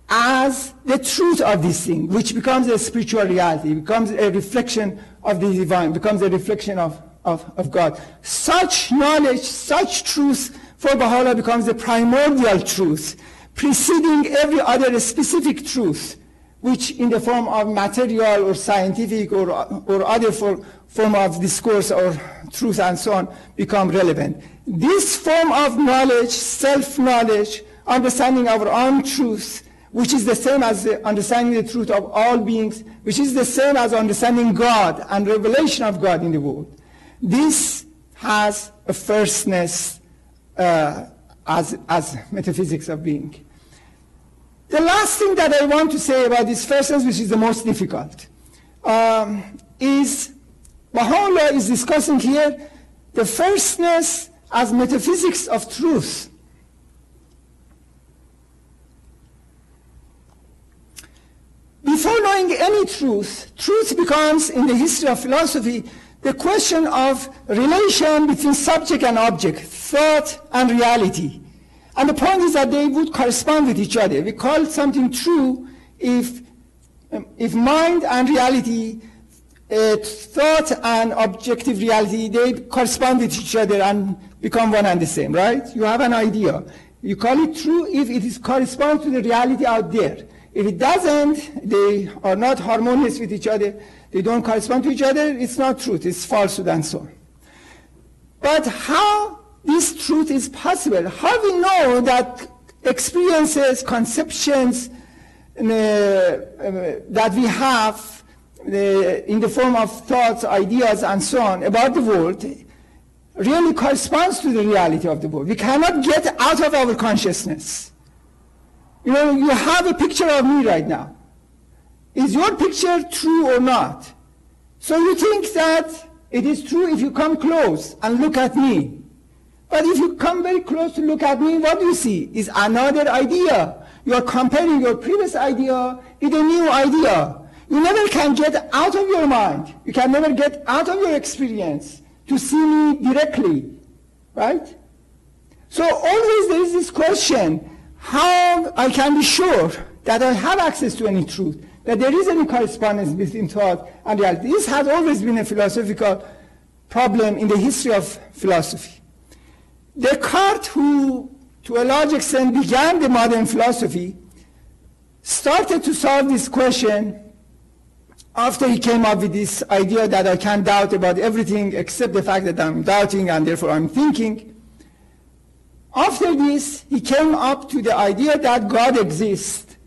as the truth of this thing, which becomes a spiritual reality, becomes a reflection of the divine, becomes a reflection of, of, of God. Such knowledge, such truth for Baha'u'llah becomes the primordial truth, preceding every other specific truth, which in the form of material or scientific or, or other for, form of discourse or truth and so on become relevant. This form of knowledge, self-knowledge, understanding our own truth, which is the same as the understanding the truth of all beings, which is the same as understanding God and revelation of God in the world. This has a firstness uh, as, as metaphysics of being. The last thing that I want to say about this firstness, which is the most difficult, um, is Baha'u'llah is discussing here the firstness as metaphysics of truth. Before knowing any truth, truth becomes, in the history of philosophy, the question of relation between subject and object, thought and reality. And the point is that they would correspond with each other. We call something true if, um, if mind and reality, uh, thought and objective reality, they correspond with each other and become one and the same, right? You have an idea. You call it true if it is corresponds to the reality out there. If it doesn't, they are not harmonious with each other, they don't correspond to each other, it's not truth, it's falsehood and so on. But how this truth is possible? How we know that experiences, conceptions uh, uh, that we have uh, in the form of thoughts, ideas and so on about the world really corresponds to the reality of the world? We cannot get out of our consciousness. You know, you have a picture of me right now. Is your picture true or not? So you think that it is true if you come close and look at me. But if you come very close to look at me, what do you see? Is another idea. You are comparing your previous idea with a new idea. You never can get out of your mind. You can never get out of your experience to see me directly, right? So always there is this question, how I can be sure that I have access to any truth, that there is any correspondence between thought and reality. This has always been a philosophical problem in the history of philosophy. Descartes, who to a large extent began the modern philosophy, started to solve this question after he came up with this idea that I can doubt about everything except the fact that I'm doubting and therefore I'm thinking. After this, he came up to the idea that God exists.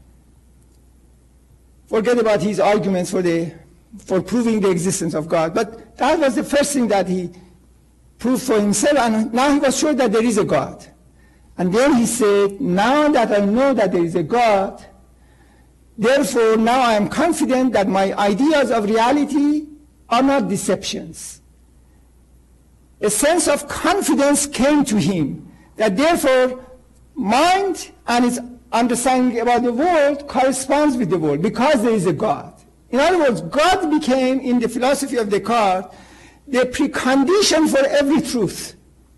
Forget about his arguments for, the, for proving the existence of God, but that was the first thing that he proved for himself, and now he was sure that there is a God. And then he said, now that I know that there is a God, therefore now I am confident that my ideas of reality are not deceptions. A sense of confidence came to him, that therefore mind and its understanding about the world corresponds with the world because there is a God. In other words, God became, in the philosophy of Descartes, the precondition for every truth.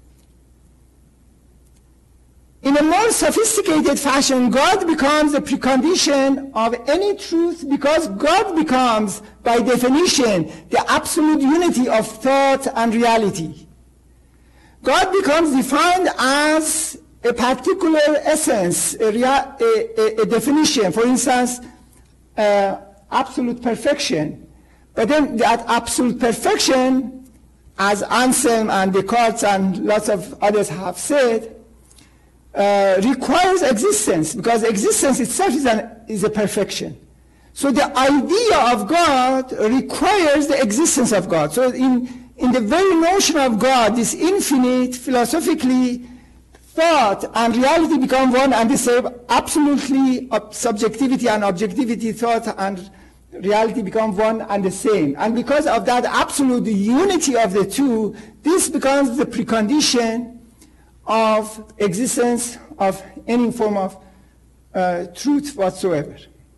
In a more sophisticated fashion, God becomes the precondition of any truth because God becomes, by definition, the absolute unity of thought and reality. God becomes defined as a particular essence, a, rea- a, a, a definition, for instance, uh, absolute perfection. But then that absolute perfection, as Anselm and Descartes and lots of others have said, uh, requires existence, because existence itself is, an, is a perfection. So the idea of God requires the existence of God. So in In the very notion of God, this infinite, philosophically, thought and reality become one and the same. Absolutely, subjectivity and objectivity, thought and reality become one and the same. And because of that absolute unity of the two, this becomes the precondition of existence of any form of uh, truth whatsoever.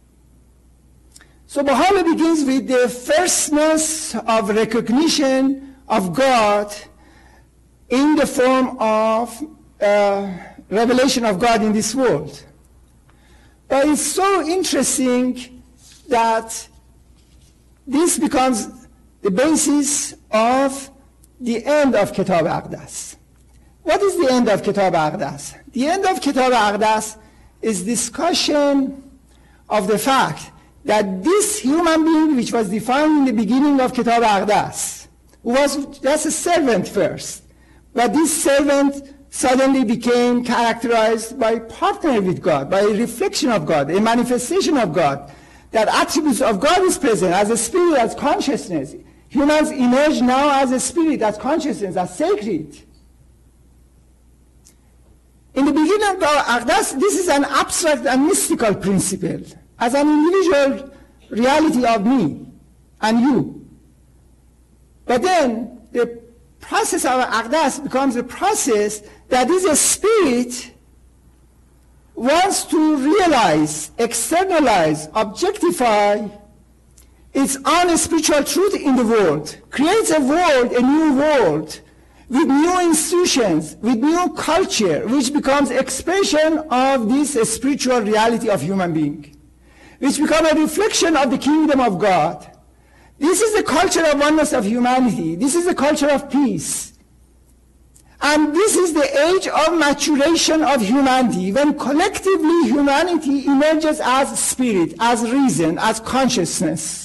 So Baha'u'llah begins with the firstness of recognition of God in the form of uh, revelation of God in this world. But it's so interesting that this becomes the basis of the end of Kitab Aqdas. What is the end of Kitab Aqdas? The end of Kitab Aqdas is discussion of the fact that this human being, which was defined in the beginning of Kitab Aqdas, was just a servant first, but this servant suddenly became characterized by partner with God, by a reflection of God, a manifestation of God, that attributes of God is present as a spirit, as consciousness. Humans emerge now as a spirit, as consciousness, as sacred. In the beginning of Aqdas, this is an abstract and mystical principle, as an individual reality of me and you. But then the process of Aqdas becomes a process that is a spirit wants to realize, externalize, objectify its own spiritual truth in the world, creates a world, a new world, with new institutions, with new culture, which becomes expression of this spiritual reality of human being, which becomes a reflection of the kingdom of God. This is the culture of oneness of humanity. This is the culture of peace. And this is the age of maturation of humanity, when collectively humanity emerges as spirit, as reason, as consciousness.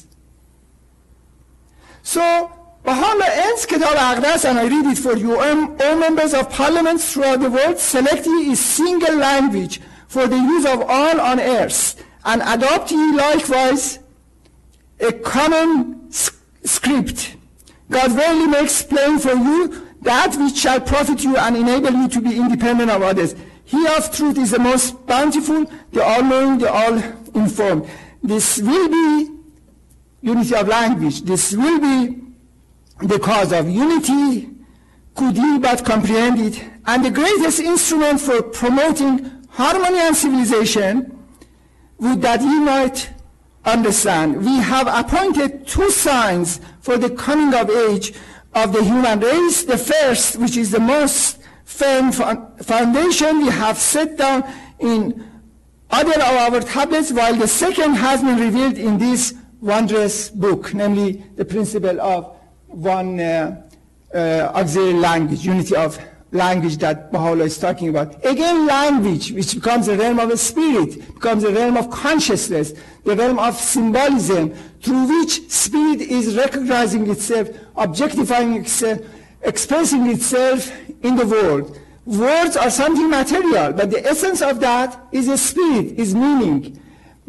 So, Baha'u'llah ends Kitab Aqdas, and I read it for you. All members of parliaments throughout the world, select ye a single language for the use of all on earth, and adopt ye likewise a common script. God verily makes plain for you that which shall profit you and enable you to be independent of others. He of truth is the most bountiful, the all-knowing, the all-informed. This will be unity of language. This will be the cause of unity, could he but comprehend it. And the greatest instrument for promoting harmony and civilization would that he might understand. We have appointed two signs for the coming of age of the human race. The first, which is the most firm foundation, we have set down in other of our tablets, while the second has been revealed in this wondrous book, namely the principle of one uh, uh, auxiliary language, unity of language that Baha'u'llah is talking about. Again, language, which becomes a realm of a spirit, becomes a realm of consciousness, the realm of symbolism, through which spirit is recognizing itself, objectifying itself, expressing itself in the world. Words are something material, but the essence of that is a spirit, is meaning.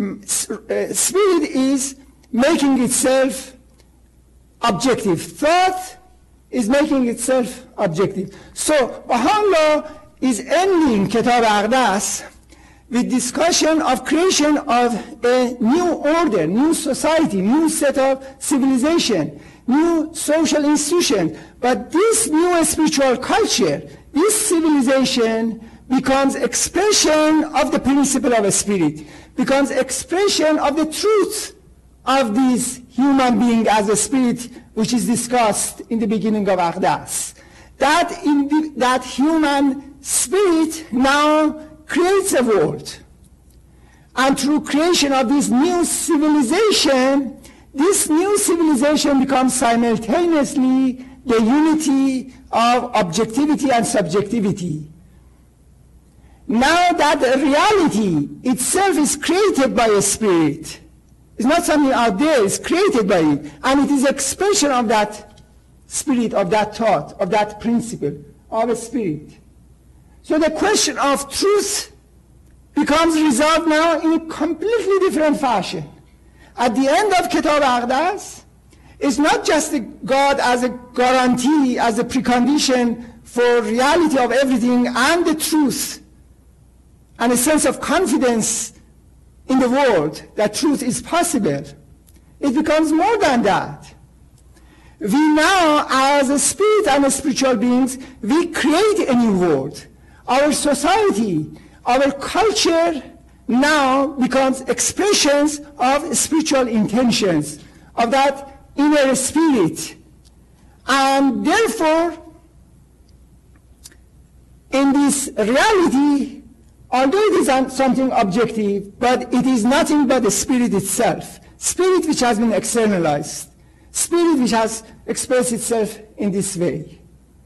Spirit is making itself objective. Thought is making itself objective. So Baha'u'llah is ending Kitab Aqdas with discussion of creation of a new order, new society, new set of civilization, new social institution. But this new spiritual culture, this civilization becomes expression of the principle of a spirit, becomes expression of the truth of this human being as a spirit, which is discussed in the beginning of Aqdas. That, in the, that human spirit now creates a world. And through creation of this new civilization, this new civilization becomes simultaneously the unity of objectivity and subjectivity. Now that reality itself is created by a spirit, it's not something out there, it's created by it. And it is expression of that spirit, of that thought, of that principle, of a spirit. So the question of truth becomes resolved now in a completely different fashion. At the end of Kitab Aqdas, it's not just the God as a guarantee, as a precondition for reality of everything and the truth, and a sense of confidence in the world that truth is possible. It becomes more than that. We now, as a spirit and as spiritual beings, we create a new world. Our society, our culture now becomes expressions of spiritual intentions, of that inner spirit. And therefore, in this reality, although it is an- something objective, but it is nothing but the spirit itself. Spirit which has been externalized. Spirit which has expressed itself in this way.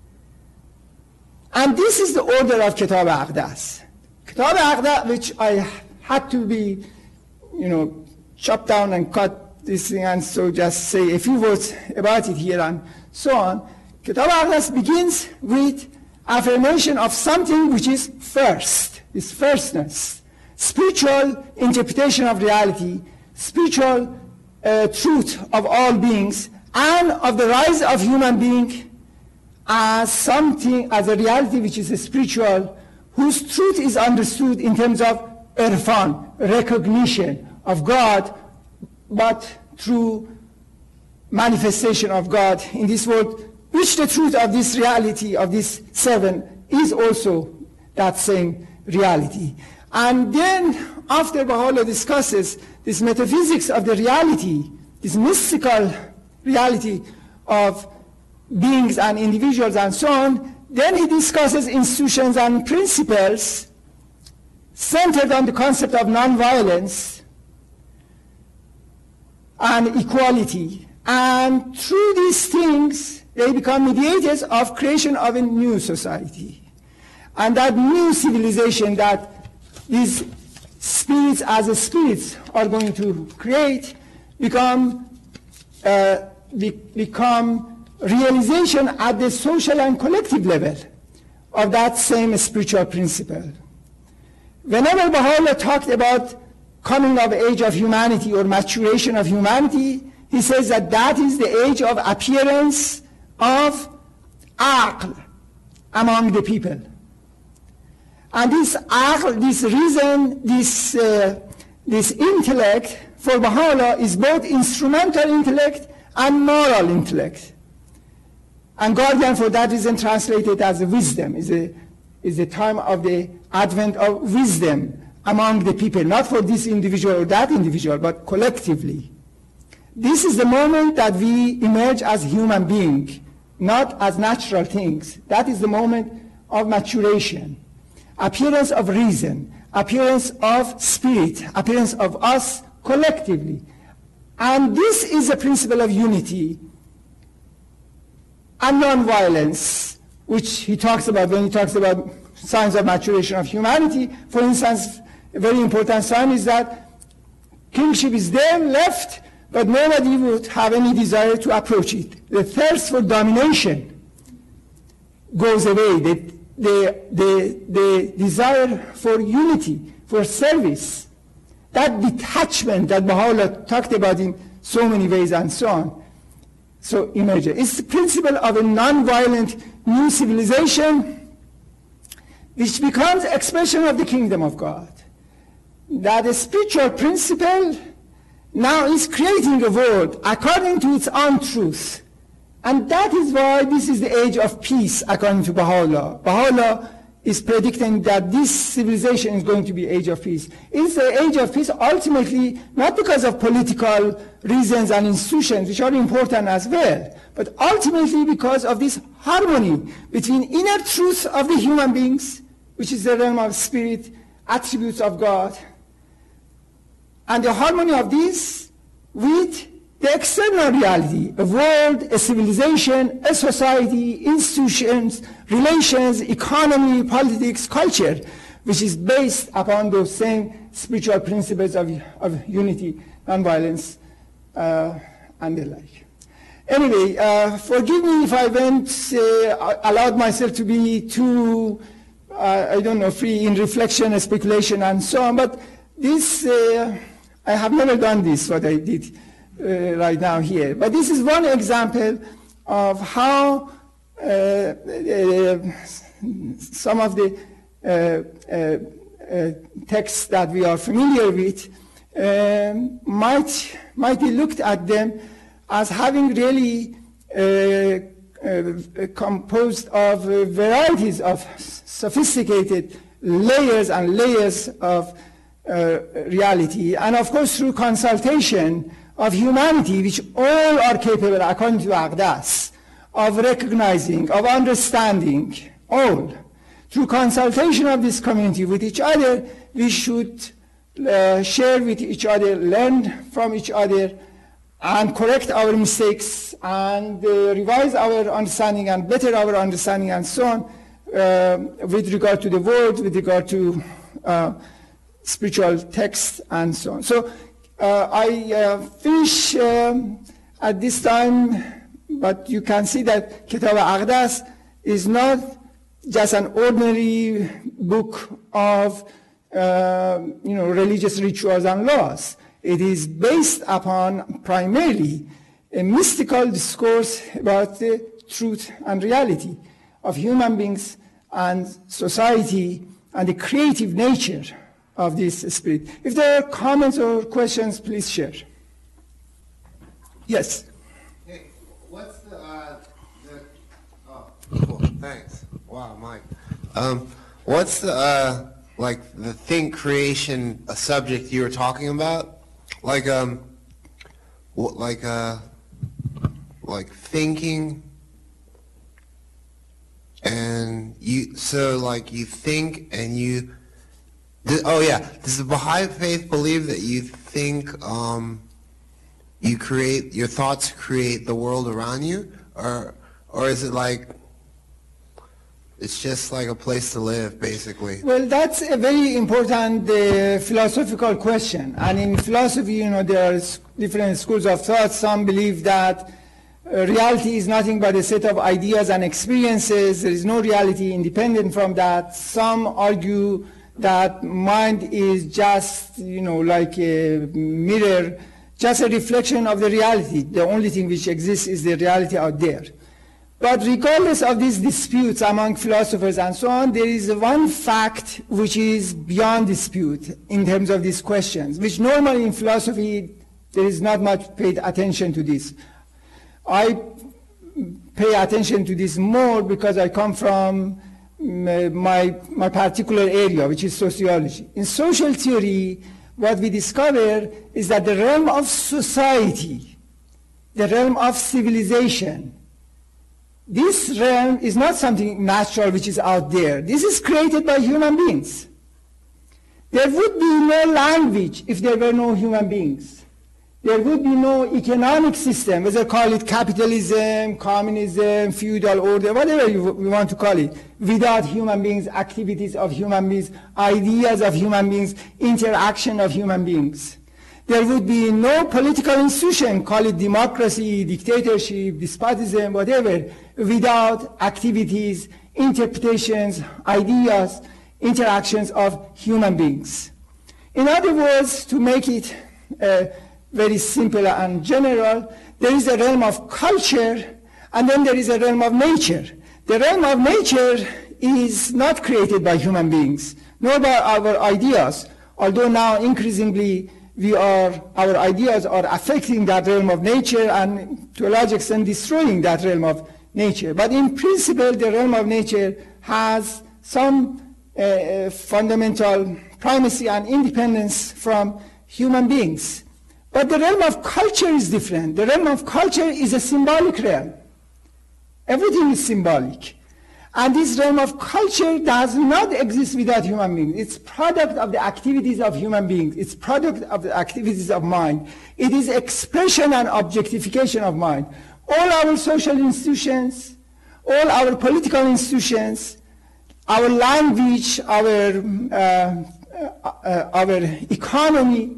And this is the order of Kitab Aqdas. Kitab Aqdas, which I had to be, you know, chopped down and cut this thing, and so just say a few words about it here and so on. Kitab Aqdas begins with affirmation of something which is first, is firstness, spiritual interpretation of reality, spiritual uh, truth of all beings, and of the rise of human being as something, as a reality which is a spiritual, whose truth is understood in terms of irfan, recognition of God, but through manifestation of God in this world, which the truth of this reality, of this seven, is also that same reality. And then, after Baha'u'llah discusses this metaphysics of the reality, this mystical reality of beings and individuals and so on, then he discusses institutions and principles centered on the concept of nonviolence and equality. And through these things, they become mediators of creation of a new society. And that new civilization that these spirits as spirits are going to create become, uh, be, become realization at the social and collective level of that same spiritual principle. Whenever Baha'u'llah talked about coming of age of humanity or maturation of humanity, he says that that is the age of appearance of aql among the people. And this aql, this reason, this, uh, this intellect for Baha'u'llah is both instrumental intellect and moral intellect. And guardian for that reason translated as wisdom, is a, is the time of the advent of wisdom among the people, not for this individual or that individual, but collectively. This is the moment that we emerge as human beings, not as natural things. That is the moment of maturation, appearance of reason, appearance of spirit, appearance of us collectively. And this is a principle of unity and non-violence, which he talks about when he talks about signs of maturation of humanity. For instance, a very important sign is that kingship is there, left, but nobody would have any desire to approach it. The thirst for domination goes away. The, the, the, the desire for unity, for service, that detachment that Baha'u'llah talked about in so many ways and so on, so emerges. It's the principle of a non-violent new civilization which becomes expression of the kingdom of God. That a spiritual principle now is creating a world according to its own truth. And that is why this is the age of peace according to Baha'u'llah. Baha'u'llah is predicting that this civilization is going to be age of peace. It's the age of peace ultimately not because of political reasons and institutions, which are important as well, but ultimately because of this harmony between inner truth of the human beings, which is the realm of spirit, attributes of God, and the harmony of this with the external reality, a world, a civilization, a society, institutions, relations, economy, politics, culture, which is based upon those same spiritual principles of, of unity, nonviolence, uh, and the like. Anyway, uh, forgive me if I went, uh, allowed myself to be too, uh, I don't know, free in reflection, speculation, and so on, but this, uh, I have never done this, what I did uh, right now here. But this is one example of how uh, uh, some of the uh, uh, uh, texts that we are familiar with um, might, might be looked at them as having really uh, uh, composed of uh, varieties of sophisticated layers and layers of uh, reality, and of course through consultation of humanity, which all are capable, according to Aqdas, of recognizing, of understanding, all, Through consultation of this community with each other, we should uh, share with each other, learn from each other, and correct our mistakes, and uh, revise our understanding and better our understanding and so on uh, with regard to the world, with regard to uh, spiritual texts and so on. So uh, I uh, finish um, at this time, but you can see that Kitab Aqdas is not just an ordinary book of uh, you know, religious rituals and laws. It is based upon primarily a mystical discourse about the truth and reality of human beings and society and the creative nature of this spirit. If there are comments or questions, please share. Yes? Hey, what's the, uh, the oh, cool, thanks. Wow, Mike. Um, what's the, uh, like, the think creation a subject you were talking about? Like, um, what, like, uh, like thinking, and you, so, like, you think and you, th- oh yeah, does the Baha'i faith believe that you think, um, you create, your thoughts create the world around you? Or, or is it like, it's just like a place to live, basically? Well, that's a very important uh, philosophical question. And in philosophy, you know, there are different schools of thought. Some believe that uh, reality is nothing but a set of ideas and experiences. There is no reality independent from that. Some argue that mind is just, you know, like a mirror, just a reflection of the reality. The only thing which exists is the reality out there. But regardless of these disputes among philosophers and so on, there is one fact which is beyond dispute in terms of these questions, which normally in philosophy there is not much paid attention to this. I pay attention to this more because I come from my, my particular area, which is sociology. In social theory, what we discover is that the realm of society, the realm of civilization, this realm is not something natural which is out there. This is created by human beings. There would be no language if there were no human beings. There would be no economic system, whether call it capitalism, communism, feudal order, whatever you, you want to call it, without human beings, activities of human beings, ideas of human beings, interaction of human beings. There would be no political institution, call it democracy, dictatorship, despotism, whatever, without activities, interpretations, ideas, interactions of human beings. In other words, to make it uh, very simple and general, there is a realm of culture, and then there is a realm of nature. The realm of nature is not created by human beings, nor by our ideas, although now increasingly we are, our ideas are affecting that realm of nature and to a large extent destroying that realm of nature. But in principle, the realm of nature has some uh, fundamental primacy and independence from human beings. But the realm of culture is different. The realm of culture is a symbolic realm. Everything is symbolic. And this realm of culture does not exist without human beings. It's product of the activities of human beings. It's product of the activities of mind. It is expression and objectification of mind. All our social institutions, all our political institutions, our language, our, uh, uh, our economy,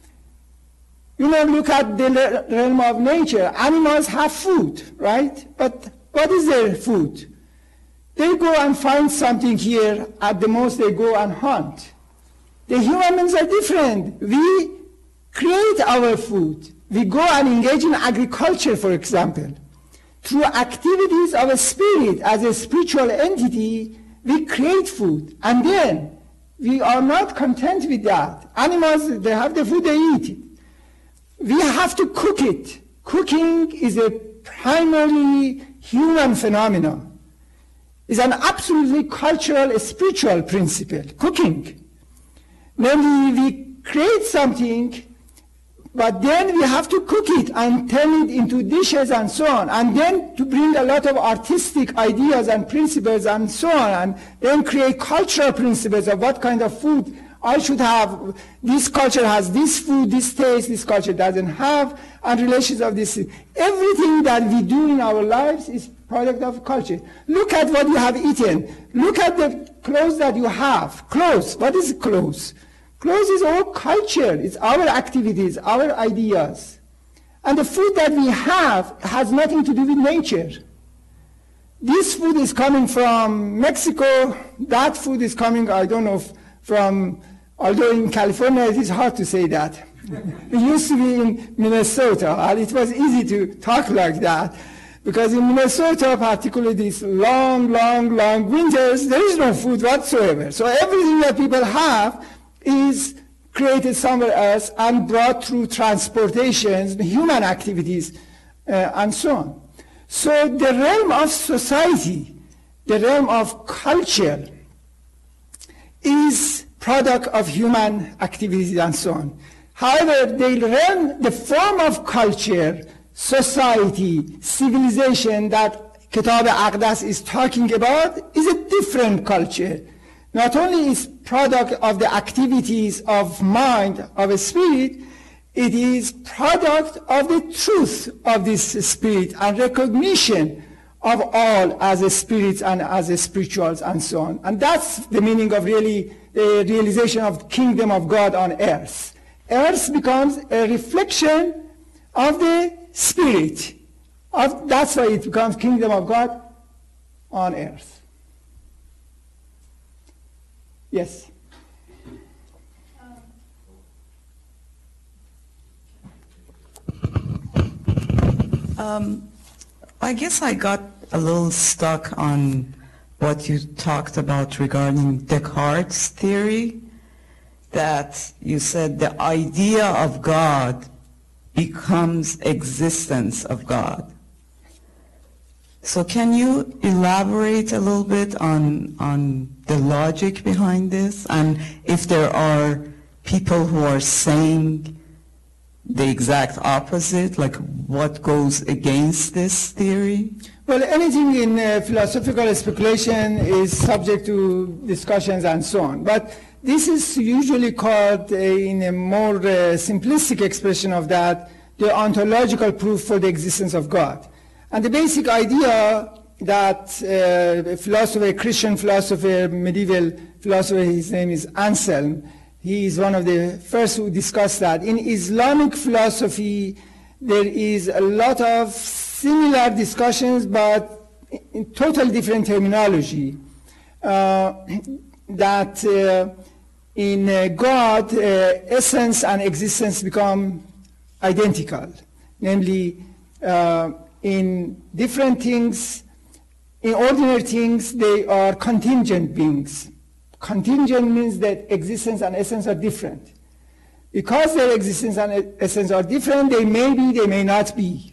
you know, look at the realm of nature. Animals have food, right? But what is their food? They go and find something here. At the most, they go and hunt. The human beings are different. We create our food. We go and engage in agriculture, for example. Through activities of a spirit, as a spiritual entity, we create food. And then, we are not content with that. Animals, they have the food, they eat it. We have to cook it. Cooking is a primarily human phenomenon. It's an absolutely cultural, spiritual principle, cooking. Namely, we create something But then we have to cook it and turn it into dishes and so on. And then to bring a lot of artistic ideas and principles and so on. And then create cultural principles of what kind of food I should have. This culture has this food, this taste, this culture doesn't have, and relations of this. Everything that we do in our lives is product of culture. Look at what you have eaten. Look at the clothes that you have. Clothes. What is clothes? Clothes is all culture. It's our activities, our ideas. And the food that we have has nothing to do with nature. This food is coming from Mexico. That food is coming, I don't know, from, although in California it is hard to say that. It used to be in Minnesota, and it was easy to talk like that. Because in Minnesota, particularly these long, long, long winters, there is no food whatsoever. So everything that people have is created somewhere else and brought through transportations, human activities, uh, and so on. So the realm of society, the realm of culture, is product of human activities and so on. However, the realm, the form of culture, society, civilization that Kitab Aqdas is talking about is a different culture. Not only is product of the activities of mind, of a spirit, it is product of the truth of this spirit and recognition of all as a spirits and as a spirituals and so on. And that's the meaning of really the realization of the kingdom of God on earth. Earth becomes a reflection of the spirit. Of, that's why it becomes kingdom of God on earth. Yes. Um, I guess I got a little stuck on what you talked about regarding Descartes' theory, that you said the idea of God becomes existence of God. So can you elaborate a little bit on, on the logic behind this? And if there are people who are saying the exact opposite, like what goes against this theory? Well, anything in uh, philosophical speculation is subject to discussions and so on. But this is usually called, uh, in a more uh, simplistic expression of that, the ontological proof for the existence of God. And the basic idea that uh, a philosopher, a Christian philosopher, medieval philosopher, his name is Anselm, he is one of the first who discussed that. In Islamic philosophy, there is a lot of similar discussions, but in totally different terminology. Uh, that uh, in uh, God, uh, essence and existence become identical. Namely, uh, in different things, in ordinary things, they are contingent beings. Contingent means that existence and essence are different. Because their existence and essence are different, they may be, they may not be.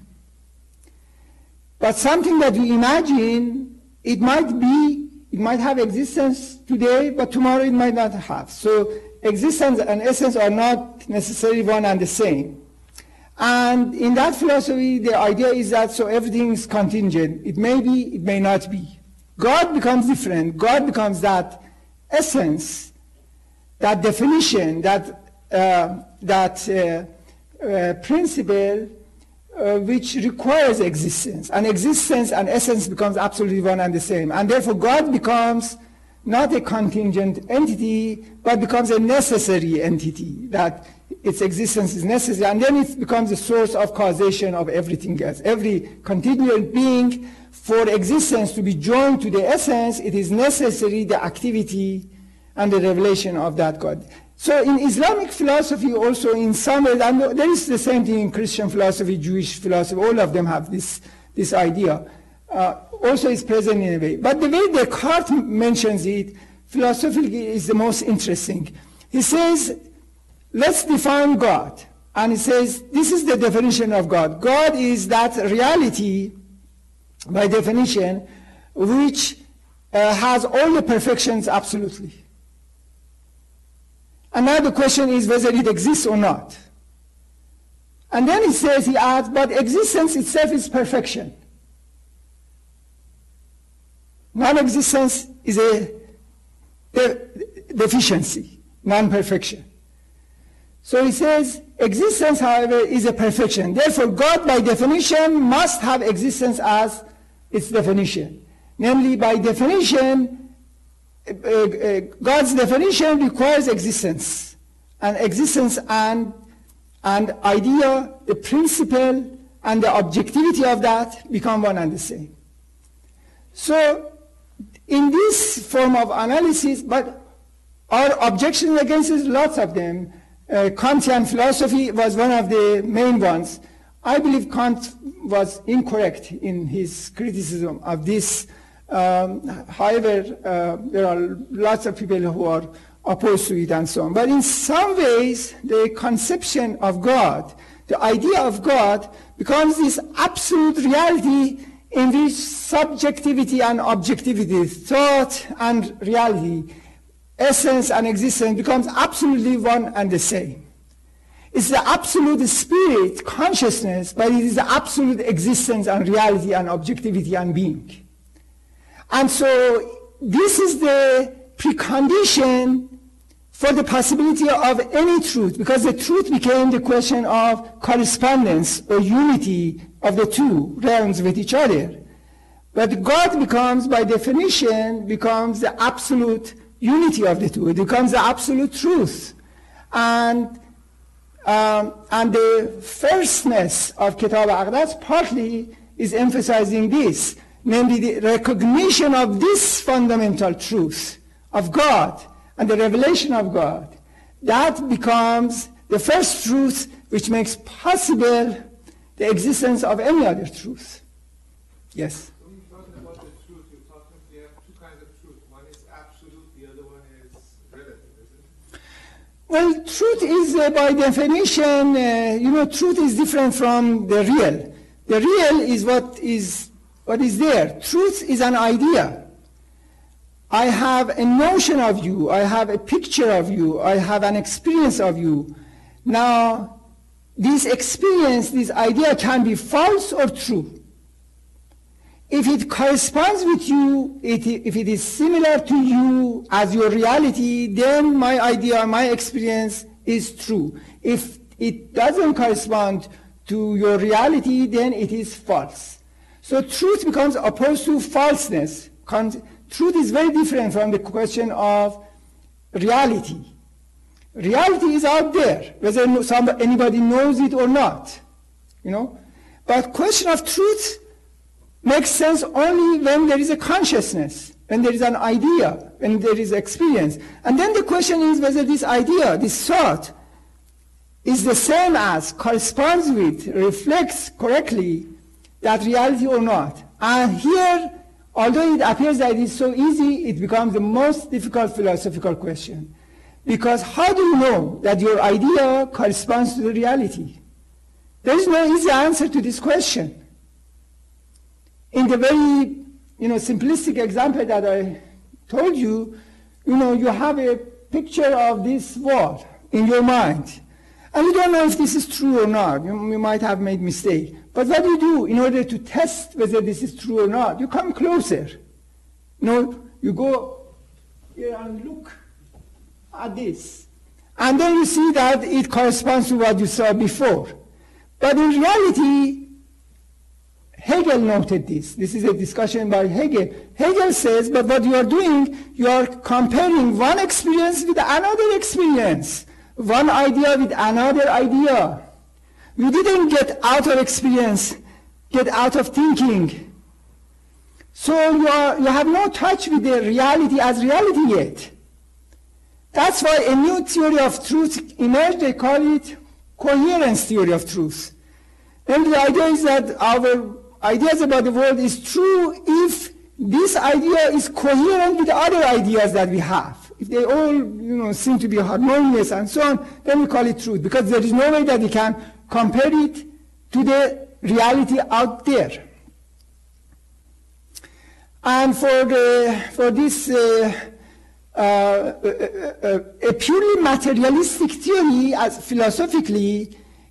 But something that we imagine, it might be, it might have existence today, but tomorrow it might not have. So existence and essence are not necessarily one and the same. And in that philosophy, the idea is that so everything is contingent. It may be, it may not be. God becomes different. God becomes that essence, that definition, that, uh, that uh, uh, principle uh, which requires existence. And existence and essence becomes absolutely one and the same. And therefore God becomes not a contingent entity, but becomes a necessary entity, that its existence is necessary, and then it becomes a source of causation of everything else. Every contingent being, for existence to be joined to the essence, it is necessary the activity and the revelation of that God. So in Islamic philosophy also, in some ways, and there is the same thing in Christian philosophy, Jewish philosophy, all of them have this, this idea. Uh, also is present in a way. But the way Descartes mentions it, philosophically, is the most interesting. He says, let's define God. And he says, this is the definition of God. God is that reality, by definition, which uh, has all the perfections absolutely. And now the question is whether it exists or not. And then he says, he adds, but existence itself is perfection. Non-existence is a de- deficiency, non-perfection. So he says, existence, however, is a perfection. Therefore, God, by definition, must have existence as its definition. Namely, by definition, uh, uh, God's definition requires existence. And existence and, and idea, the principle, and the objectivity of that become one and the same. So, in this form of analysis, but our objections against it, lots of them. Uh, Kantian philosophy was one of the main ones. I believe Kant was incorrect in his criticism of this. Um, however, uh, there are lots of people who are opposed to it and so on. But in some ways, the conception of God, the idea of God, becomes this absolute reality in which subjectivity and objectivity, thought and reality, essence and existence becomes absolutely one and the same. It's the absolute spirit, consciousness, but it is the absolute existence and reality and objectivity and being. And so this is the precondition for the possibility of any truth, because the truth became the question of correspondence or unity of the two realms with each other. But God becomes, by definition, becomes the absolute unity of the two. It becomes the absolute truth. And, um, and the firstness of Kitab al-Aqdas partly is emphasizing this, namely the recognition of this fundamental truth of God and the revelation of God. That becomes the first truth which makes possible the existence of any other truth. Yes? When you're talking about the truth, you're talking, you have two kinds of truth. One is absolute, the other one is relative, isn't it? Well, truth is, uh, by definition, uh, you know, truth is different from the real. The real is what is, what is there. Truth is an idea. I have a notion of you, I have a picture of you, I have an experience of you. Now, this experience, this idea can be false or true. If it corresponds with you, it, if it is similar to you as your reality, then my idea, my experience is true. If it doesn't correspond to your reality, then it is false. So truth becomes opposed to falseness. Con- truth is very different from the question of reality. Reality is out there, whether somebody, anybody knows it or not, you know. But question of truth makes sense only when there is a consciousness, when there is an idea, when there is experience. And then the question is whether this idea, this thought, is the same as, corresponds with, reflects correctly that reality or not. And here, although it appears that it is so easy, it becomes the most difficult philosophical question. Because how do you know that your idea corresponds to the reality? There is no easy answer to this question. In the very, you know, simplistic example that I told you, you know, you have a picture of this wall in your mind. And you don't know if this is true or not. You, you might have made mistake. But what do you do in order to test whether this is true or not? You come closer. You know, you go here and look at this. And then you see that it corresponds to what you saw before. But in reality, Hegel noted this. This is a discussion by Hegel. Hegel says, but what you are doing, you are comparing one experience with another experience. One idea with another idea. You didn't get out of experience, get out of thinking. So you, are, you have no touch with the reality as reality yet. That's why a new theory of truth emerged. They call it coherence theory of truth. And the idea is that our ideas about the world is true if this idea is coherent with other ideas that we have. If they all, you know, seem to be harmonious and so on, then we call it truth, because there is no way that we can compare it to the reality out there. And for the, for this uh, uh, uh, uh, a purely materialistic theory, as philosophically,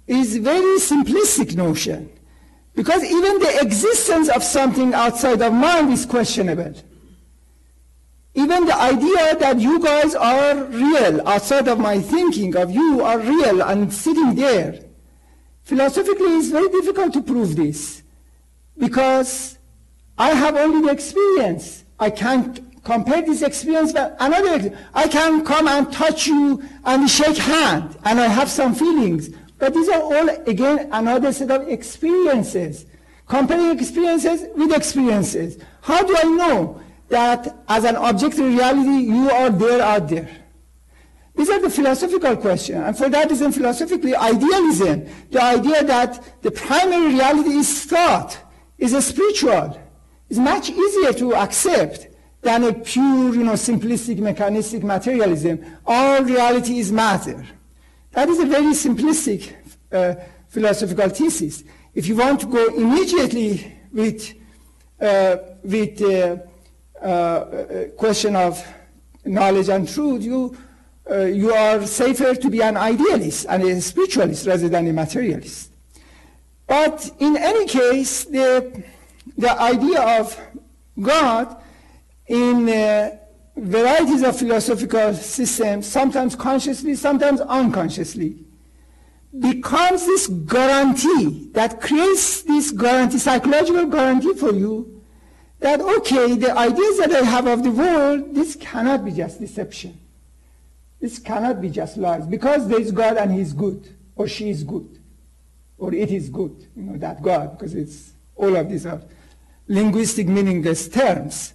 is very simplistic notion, because even the existence of something outside of mind is questionable. Even the idea that you guys are real, outside of my thinking of you are real and sitting there, philosophically it's very difficult to prove this, because I have only the experience. I can't compare this experience with another. I can come and touch you and shake hand, and I have some feelings. But these are all, again, another set of experiences. Comparing experiences with experiences. How do I know that as an objective reality, you are there out there? These are the philosophical questions. And for that reason, philosophically, idealism, the idea that the primary reality is thought, is a spiritual, is much easier to accept than a pure, you know, simplistic, mechanistic materialism. All reality is matter. That is a very simplistic uh, philosophical thesis. If you want to go immediately with uh, with the uh, uh, question of knowledge and truth, you uh, you are safer to be an idealist and a spiritualist rather than a materialist. But in any case, the the idea of God in uh, varieties of philosophical systems, sometimes consciously, sometimes unconsciously, becomes this guarantee that creates this guarantee, psychological guarantee for you, that, okay, the ideas that I have of the world, this cannot be just deception. This cannot be just lies, because there is God and He is good, or she is good, or it is good, you know, that God, because it's, all of these are linguistic meaningless terms.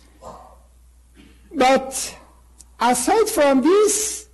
But aside from this,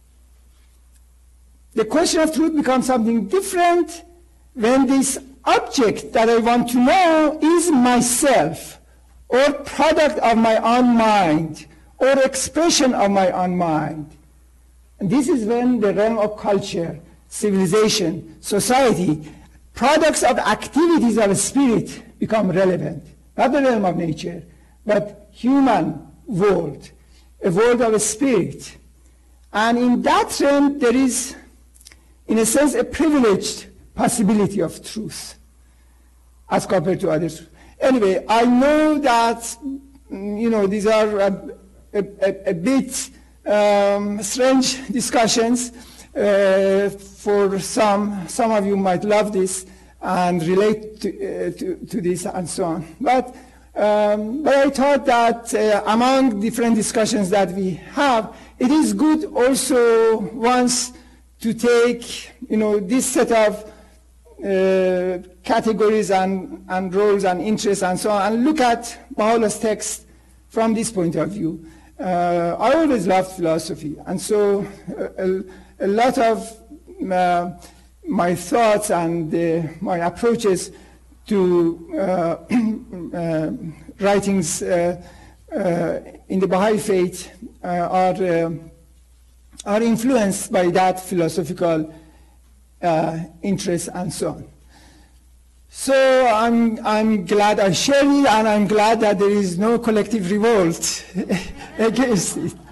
the question of truth becomes something different when this object that I want to know is myself, or product of my own mind, or expression of my own mind. And this is when the realm of culture, civilization, society, products of activities of spirit become relevant. Not the realm of nature, but human world, a world of spirit. And in that realm, there is, in a sense, a privileged possibility of truth as compared to others. Anyway, I know that, you know, these are a, a, a bit um, strange discussions uh, for some. Some of you might love this and relate to, uh, to, to this and so on. But Um, but I thought that uh, among different discussions that we have, it is good also once to take, you know, this set of uh, categories and, and roles and interests and so on, and look at Baha'u'llah's text from this point of view. Uh, I always loved philosophy, and so a, a lot of uh, my thoughts and uh, my approaches to uh, uh, writings uh, uh, in the Baha'i faith uh, are, uh, are influenced by that philosophical uh, interest and so on. So I'm, I'm glad I share it, and I'm glad that there is no collective revolt against it.